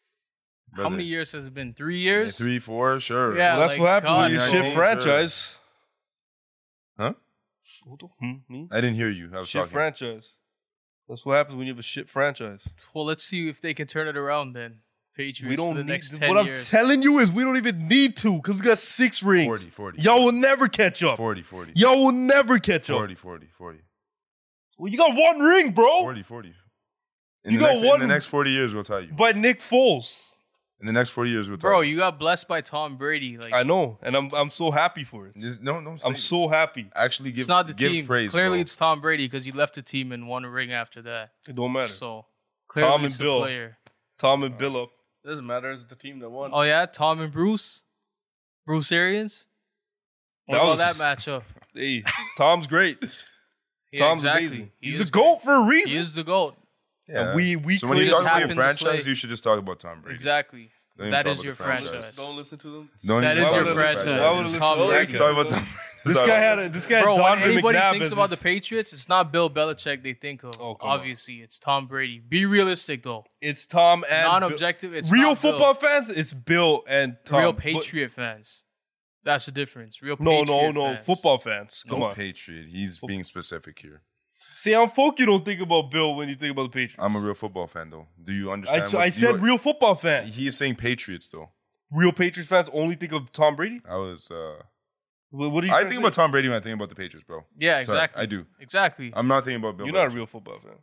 How Brother. many years has it been? Three Yeah, years? three, four, sure. Yeah. Well, that's like, what happens God, when you no. shit Sure. franchise. Huh? Hmm, me? I didn't hear you. I was Shit talking. franchise. That's what happens when you have a shit franchise. Well, let's see if they can turn it around then. Patriots We don't for the need. next What ten I'm years. telling you is we don't even need to because we got six rings. forty, forty. Y'all will never catch up. forty, forty. Y'all will never catch up. forty, forty, forty. Well, you got one ring, bro. forty, forty. In, You the got next, one- in the next forty years, we'll tell you. By Nick Foles. In the next forty years, we'll tell Bro, you. you got blessed by Tom Brady. Like I know, and I'm I'm so happy for it. Just, no, no. I'm say- so happy. actually give it's not the give team. praise. Clearly, bro. it's Tom Brady because he left the team and won a ring after that. It don't matter. So clearly, Tom and it's the Bill. player. Tom and Bill up. It doesn't matter. It's the team that won. Oh yeah, Tom and Bruce, Bruce Arians. What That about was- that matchup? Hey, Tom's great. Yeah, Tom's exactly. amazing. He He's is the GOAT for a great. reason. He is the goat. Yeah. And we we so when you clearly- talk just about your happens to franchise, play- you should just talk about Tom Brady. Exactly. Don't even That talk is about your the franchise. franchise. Don't listen to them. Don't That even is talk your about the franchise. Why would I It's listen Tom to that? Brady. Let's talk about Tom. this Let's guy talk had about- a this guy had Bro, when Donovan anybody McNabb thinks as about the his- Patriots, it's not Bill Belichick they think of. Oh, come on. Obviously, it's Tom Brady. Be realistic though. It's Tom and Bill. Non-objective. It's Real not Bill. football fans, it's Bill and Tom. Real But- Patriot fans. That's the difference. Real No, Patriot no, no. fans. Football fans. Come No on. Patriot. He's being specific here. See how folk you don't think about Bill when you think about the Patriots. I'm a real football fan, though. Do you I, understand? I what said you- real football fan. He is saying Patriots, though. Real Patriots fans only think of Tom Brady. I was. uh What, what are you? I trying to think say? about Tom Brady when I think about the Patriots, bro. Yeah, Sorry, exactly. I do. Exactly. I'm not thinking about Bill. You're not a Belichick. real football fan.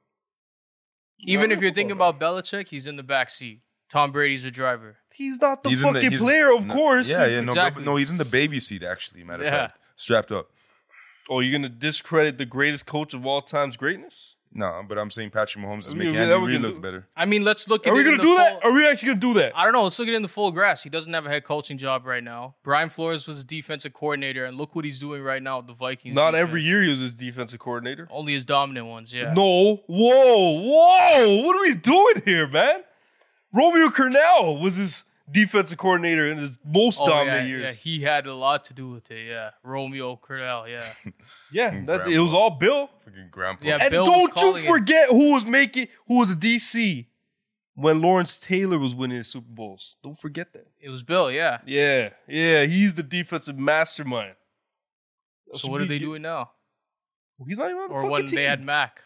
Even Not if a you're thinking football about Belichick, he's in the back seat. Tom Brady's the driver. He's not the He's in fucking he's- player, of no, course. Yeah, yeah, no, Exactly. no, he's in the baby seat actually. Matter of Yeah. fact, strapped up. Oh, you're gonna discredit the greatest coach of all time's greatness? No, but I'm saying Patrick Mahomes is I mean, making yeah, Andy we Reid can look do- better. I mean, let's look at Are we it in gonna the do full- that? Are we actually gonna do that? I don't know. Let's look at it in the full grass. He doesn't have a head coaching job right now. Brian Flores was a defensive coordinator, and look what he's doing right now with the Vikings. Not defense. every year he was his defensive coordinator. Only his dominant ones, yeah. No. Whoa, whoa. What are we doing here, man? Romeo Cornell was his defensive coordinator in his most Oh, dominant yeah, years. yeah, he had a lot to do with it. Yeah, Romeo Cornell. Yeah, Yeah, Mm, that, it grandpa. was all Bill. Freaking grandpa. Yeah, And Bill was don't you calling it. forget who was making, who was a D C when Lawrence Taylor was winning his Super Bowls. Don't forget that. it was Bill. Yeah. Yeah, yeah, he's the defensive mastermind. That So should what are be they good. doing now? He's not even on the Or fucking when team. they had Mac?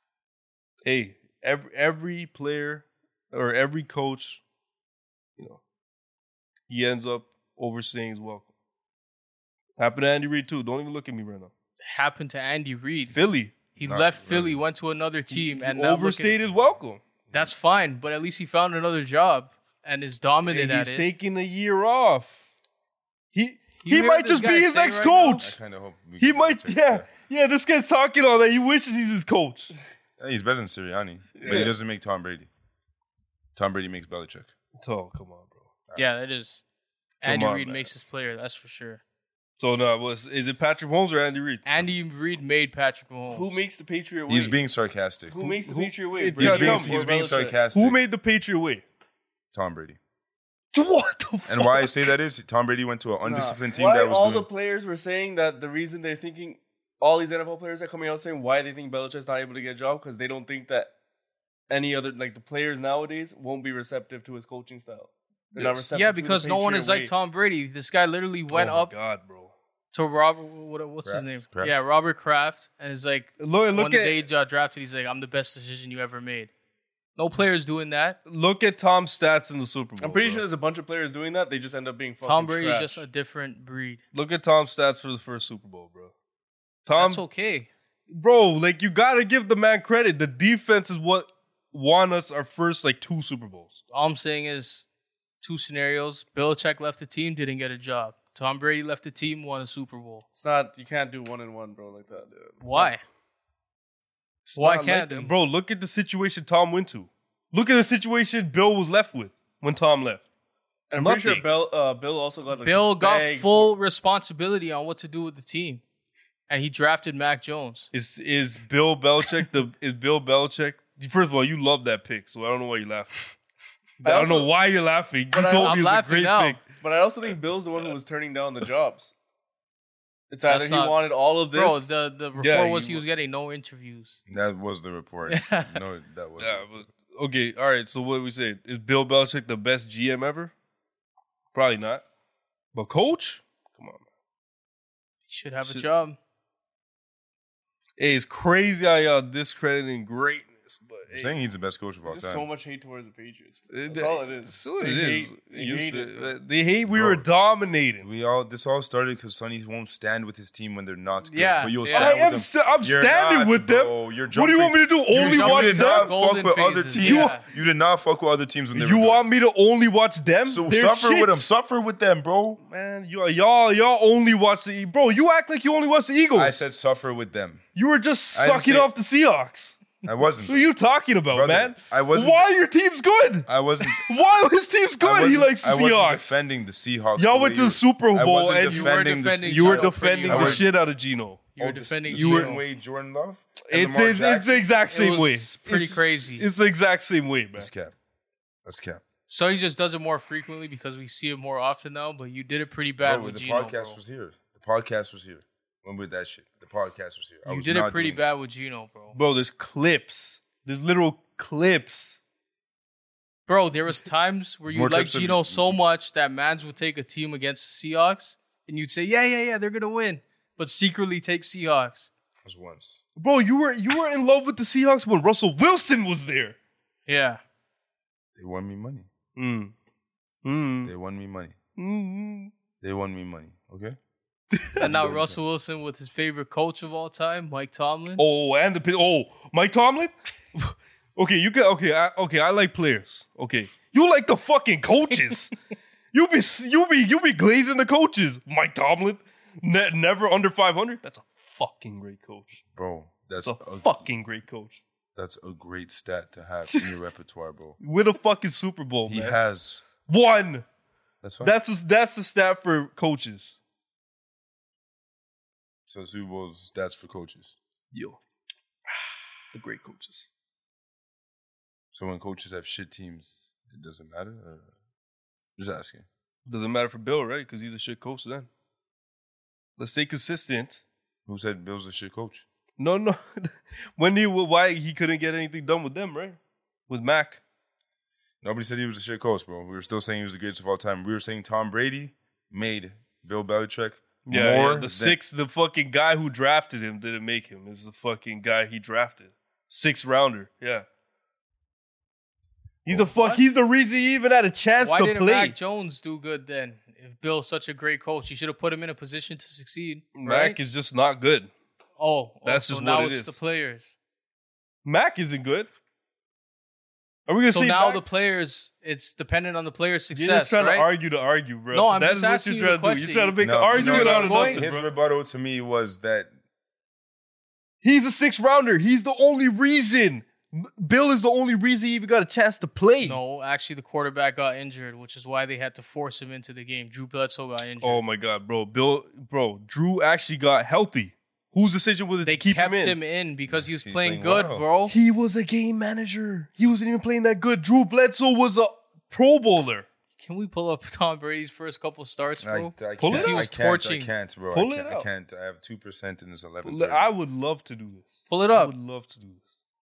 Hey, every every player or every coach, you know, he ends up overseeing his welcome. Happened to Andy Reid too. Don't even look at me right now. Happened to Andy Reid. Philly. He Not left really. Philly, went to another team, and He now look at- overstayed his welcome. That's fine, but at least he found another job and is dominant And at he's it. taking a year off. He You he hear might what this just be guy's his saying ex right now? I coach. kind of hope we He can might, check yeah, that. yeah. This guy's talking all that. He wishes he's his coach. Yeah, he's better than Sirianni, but Yeah. he doesn't make Tom Brady. Tom Brady makes Belichick. Oh, come on, bro. Yeah, it is. Come Andy on, Reid man. makes his player, that's for sure. So no, was is it Patrick Mahomes or Andy Reid? Andy Reid made Patrick Mahomes. Who makes the Patriot way? He's being sarcastic. Who makes the who- Patriot way? it- He's Yeah, being, tell me, he's or being Belichick? sarcastic. Who made the Patriot way? Tom Brady? What the fuck? And why I say that is Tom Brady went to an undisciplined team Why that was all doing. the players were saying that the reason they're thinking all these N F L players are coming out saying why they think Belichick's not able to get a job because they don't think that any other like the players nowadays won't be receptive to his coaching style. They're not Yes. receptive. Yeah, to the because no one Patriot is like way. Tom Brady. This guy literally went oh my up God, bro. to Robert, what, what's his Kraft? name? Kraft? Yeah, Robert Kraft, and is like, Look, when look at they uh, drafted, he's like, I'm the best decision you ever made. No players doing that. look at Tom's stats in the Super Bowl. I'm pretty bro. sure there's a bunch of players doing that. They just end up being fucking Tom Brady trash. is just a different breed. Look at Tom's stats for the first Super Bowl, bro. Tom, That's okay. bro, like you gotta give the man credit. The defense is what won us our first like two Super Bowls. All I'm saying is two scenarios. Belichick left the team, didn't get a job. Tom Brady left the team, won a Super Bowl. It's not. You can't do one and one, bro, like that. Dude. It's Why? not- It's Why not can't that. they? Bro? Look at the situation Tom went to. Look at the situation Bill was left with when Tom left. And I'm pretty Nothing. sure Bill, uh, Bill also got like, Bill a got bag full responsibility on what to do with the team. And he drafted Mac Jones. Is is Bill Belichick the is Bill Belichick? First of all, you love that pick, so I don't know why you're laughing. I, I don't also- know why you're laughing. You But I- told I'm me it's a laughing great now. pick. But I also think Bill's the one who was turning down the jobs. It's either That's he not- wanted all of this. Bro, the, the report Yeah, was you- he was getting no interviews. That was the report. No, that was. Yeah, but okay, all right. So what do we say? Is Bill Belichick the best G M ever? Probably not. But coach? Come on, man. He should have a Should- job. Hey, it's crazy how y'all discrediting greatness, but I'm hey, saying he's the best coach of all There's time. so much hate towards the Patriots. it- That's all it is. That's what They it is. hate- they You hate said- it, bro. they hate we Bro. were dominating. We all this all started because Sonny won't stand with his team when they're not good. Yeah, but you'll yeah. stand I with am them. st- I'm You're standing not, with bro. them. You're What do you jumping- want me to do? You Only jumped watch did them? not fuck Golden with other phases, teams. yeah. You did not fuck with other teams when they You were want me to only watch them? good. So They're suffer shit. with them. Suffer with them, bro. Man, you, y'all, y'all only watch the E- bro. You act like you only watch the Eagles. I said suffer with them. you were just I didn't sucking say- off the Seahawks. I wasn't. What are you talking about, Brother, man? I wasn't- Why are your teams good? I wasn't. Why are his teams I good? He wasn't- likes the I wasn't Seahawks. defending the Seahawks. Y'all the went way to the you- Super I Bowl wasn't and you were defending the defending You were Gino pretty defending the hard. shit out of Gino. You were Oh, the- defending the You were- same way Jordan Love. and It's, Lamar it's, it's Jackson. the exact same was way. pretty It's- crazy. It's the exact same way, man. That's cap. That's cap. So he just does it more frequently because we see it more often now, but you did it pretty bad Bro, with the Gino, podcast bro. was here. The podcast was here. When with that shit, the podcast was here. I You was did it not pretty doing bad with Gino, bro. Bro, there's clips. There's literal clips. Bro, there was times where There's you more liked clips of- Gino so much that Mans would take a team against the Seahawks, and you'd say, yeah, yeah, yeah, they're going to win, but secretly take Seahawks. It was once. Bro, you were you were in love with the Seahawks when Russell Wilson was there. Yeah. They won me money. Mm. Mm. They won me money. Mm. They won me money. Okay. And now Russell Wilson with his favorite coach of all time, Mike Tomlin. Oh, and the pi- oh, Mike Tomlin. Okay, you can okay. I, okay, I like players. Okay, you like the fucking coaches. you be you be you be glazing the coaches. Mike Tomlin, ne- never under five hundred. That's a fucking great coach. Bro, that's That's a a, fucking great coach. that's a great stat to have in your repertoire, bro. With a fucking Super Bowl, He man. has. One. That's fine. That's a, that's the stat for coaches. so Super Bowl's stats for coaches. Yo, the great coaches. So when coaches have shit teams, it doesn't matter. Or? Just asking. Doesn't matter for Bill, right? Because he's a shit coach then. Let's stay consistent. Who said Bill's a shit coach? No, no. when he why he couldn't get anything done with them, right? With Mac. Nobody said he was a shit coach, bro. We were still saying he was the greatest of all time. We were saying Tom Brady made Bill Belichick Yeah, more yeah, the than- six, the fucking guy who drafted him didn't make him. This is the fucking guy he drafted. Six rounder, yeah. He's the fuck. What? He's the reason he even had a chance Why to didn't play. Mac Jones do good then? If Bill's such a great coach, you should have put him in a position to succeed. Mac right? is just not good. Oh, That's oh, so just now what it it's is. the players. Mac isn't good. Are we gonna So say now Mac? the players, it's dependent on the players' success, You're just trying right? to argue to argue, bro. No, I'm That just is what asking you're you trying the to do. You're trying to make No, an you argument know, out of going? nothing, His bro. rebuttal to me was that He's a sixth rounder. He's the only reason. Bill is the only reason he even got a chance to play. No, actually, the quarterback got injured, which is why they had to force him into the game. Drew Bledsoe got injured. Oh my god, bro. Bill, bro. Drew actually got healthy. Whose decision was it they to keep kept him in? him in because he was He's playing, playing good, well. bro. He was a game manager. He wasn't even playing that good. Drew Bledsoe was a Pro Bowler. Can we pull up Tom Brady's first couple starts, I, bro? I Pull can't, it I out. He was can't, torching. I can't, bro. Pull I it can't, I out. can't. I have two percent in this eleven. I would love to do this. Pull it I up. would love to do this.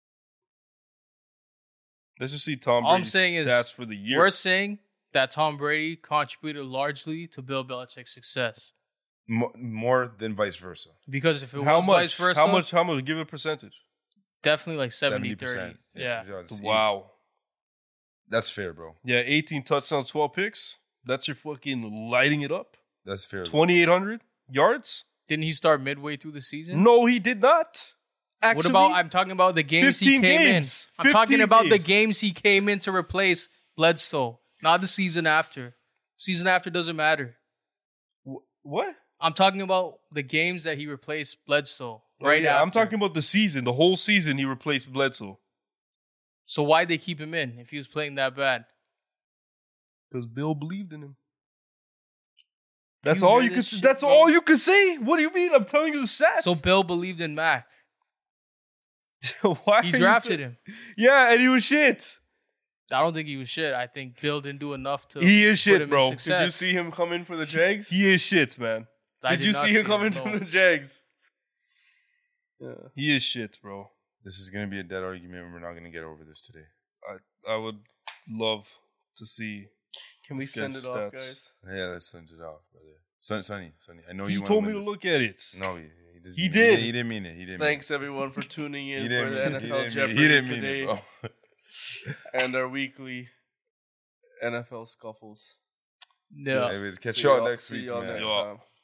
Let's just see Tom All I'm Brady's saying is stats for the year. We're saying that Tom Brady contributed largely to Bill Belichick's success. Mo- more than vice versa. Because if it How was much? vice versa, How much? How much? Give a percentage. definitely like seventy thirty. percent. Yeah. it's Wow. easy. That's fair, bro. Yeah, eighteen touchdowns, twelve picks. That's your fucking lighting it up. That's fair. bro. twenty-eight hundred yards? Didn't he start midway through the season? No, he did not. Actually, What about, I'm talking about the games he fifteen came games. in. I'm talking fifteen about the games. games he came in to replace Bledsoe, not the season after. Season after doesn't matter. Wh- what? I'm talking about the games that he replaced Bledsoe right Oh, yeah, after. I'm talking about the season. The whole season he replaced Bledsoe. So why'd they keep him in if he was playing that bad? Because Bill believed in him. That's you all hear you could. this shit, That's bro? all you could say. What do you mean? I'm telling you the stats. So Bill believed in Mac. Why He are you drafted t- him. Yeah, and he was shit. I don't think he was shit. I think Bill didn't do enough to. He is put shit, him bro. In Did success. Did you see him come in for the Jags? He is shit, man. I Did, you not see him come in no. from the Jags? Yeah. He is shit, bro. This is gonna be a dead argument, and we're not gonna get over this today. I I would love to see. Can we Let's get send it stats. off, guys? Yeah, let's send it off, brother. Son, Sonny, Sonny. I know He you. wanna told me win to this. look at it. No, he, he, doesn't He mean- did. He, didn't mean it. He didn't. Thanks everyone for tuning Mean in it. He for didn't. the mean N it. F He L didn't. mean- Jeopardy He didn't mean today it, bro. and our weekly N F L scuffles. Yeah. Anyways, catch See y'all y'all- next see week, y'all man. next Yeah. time.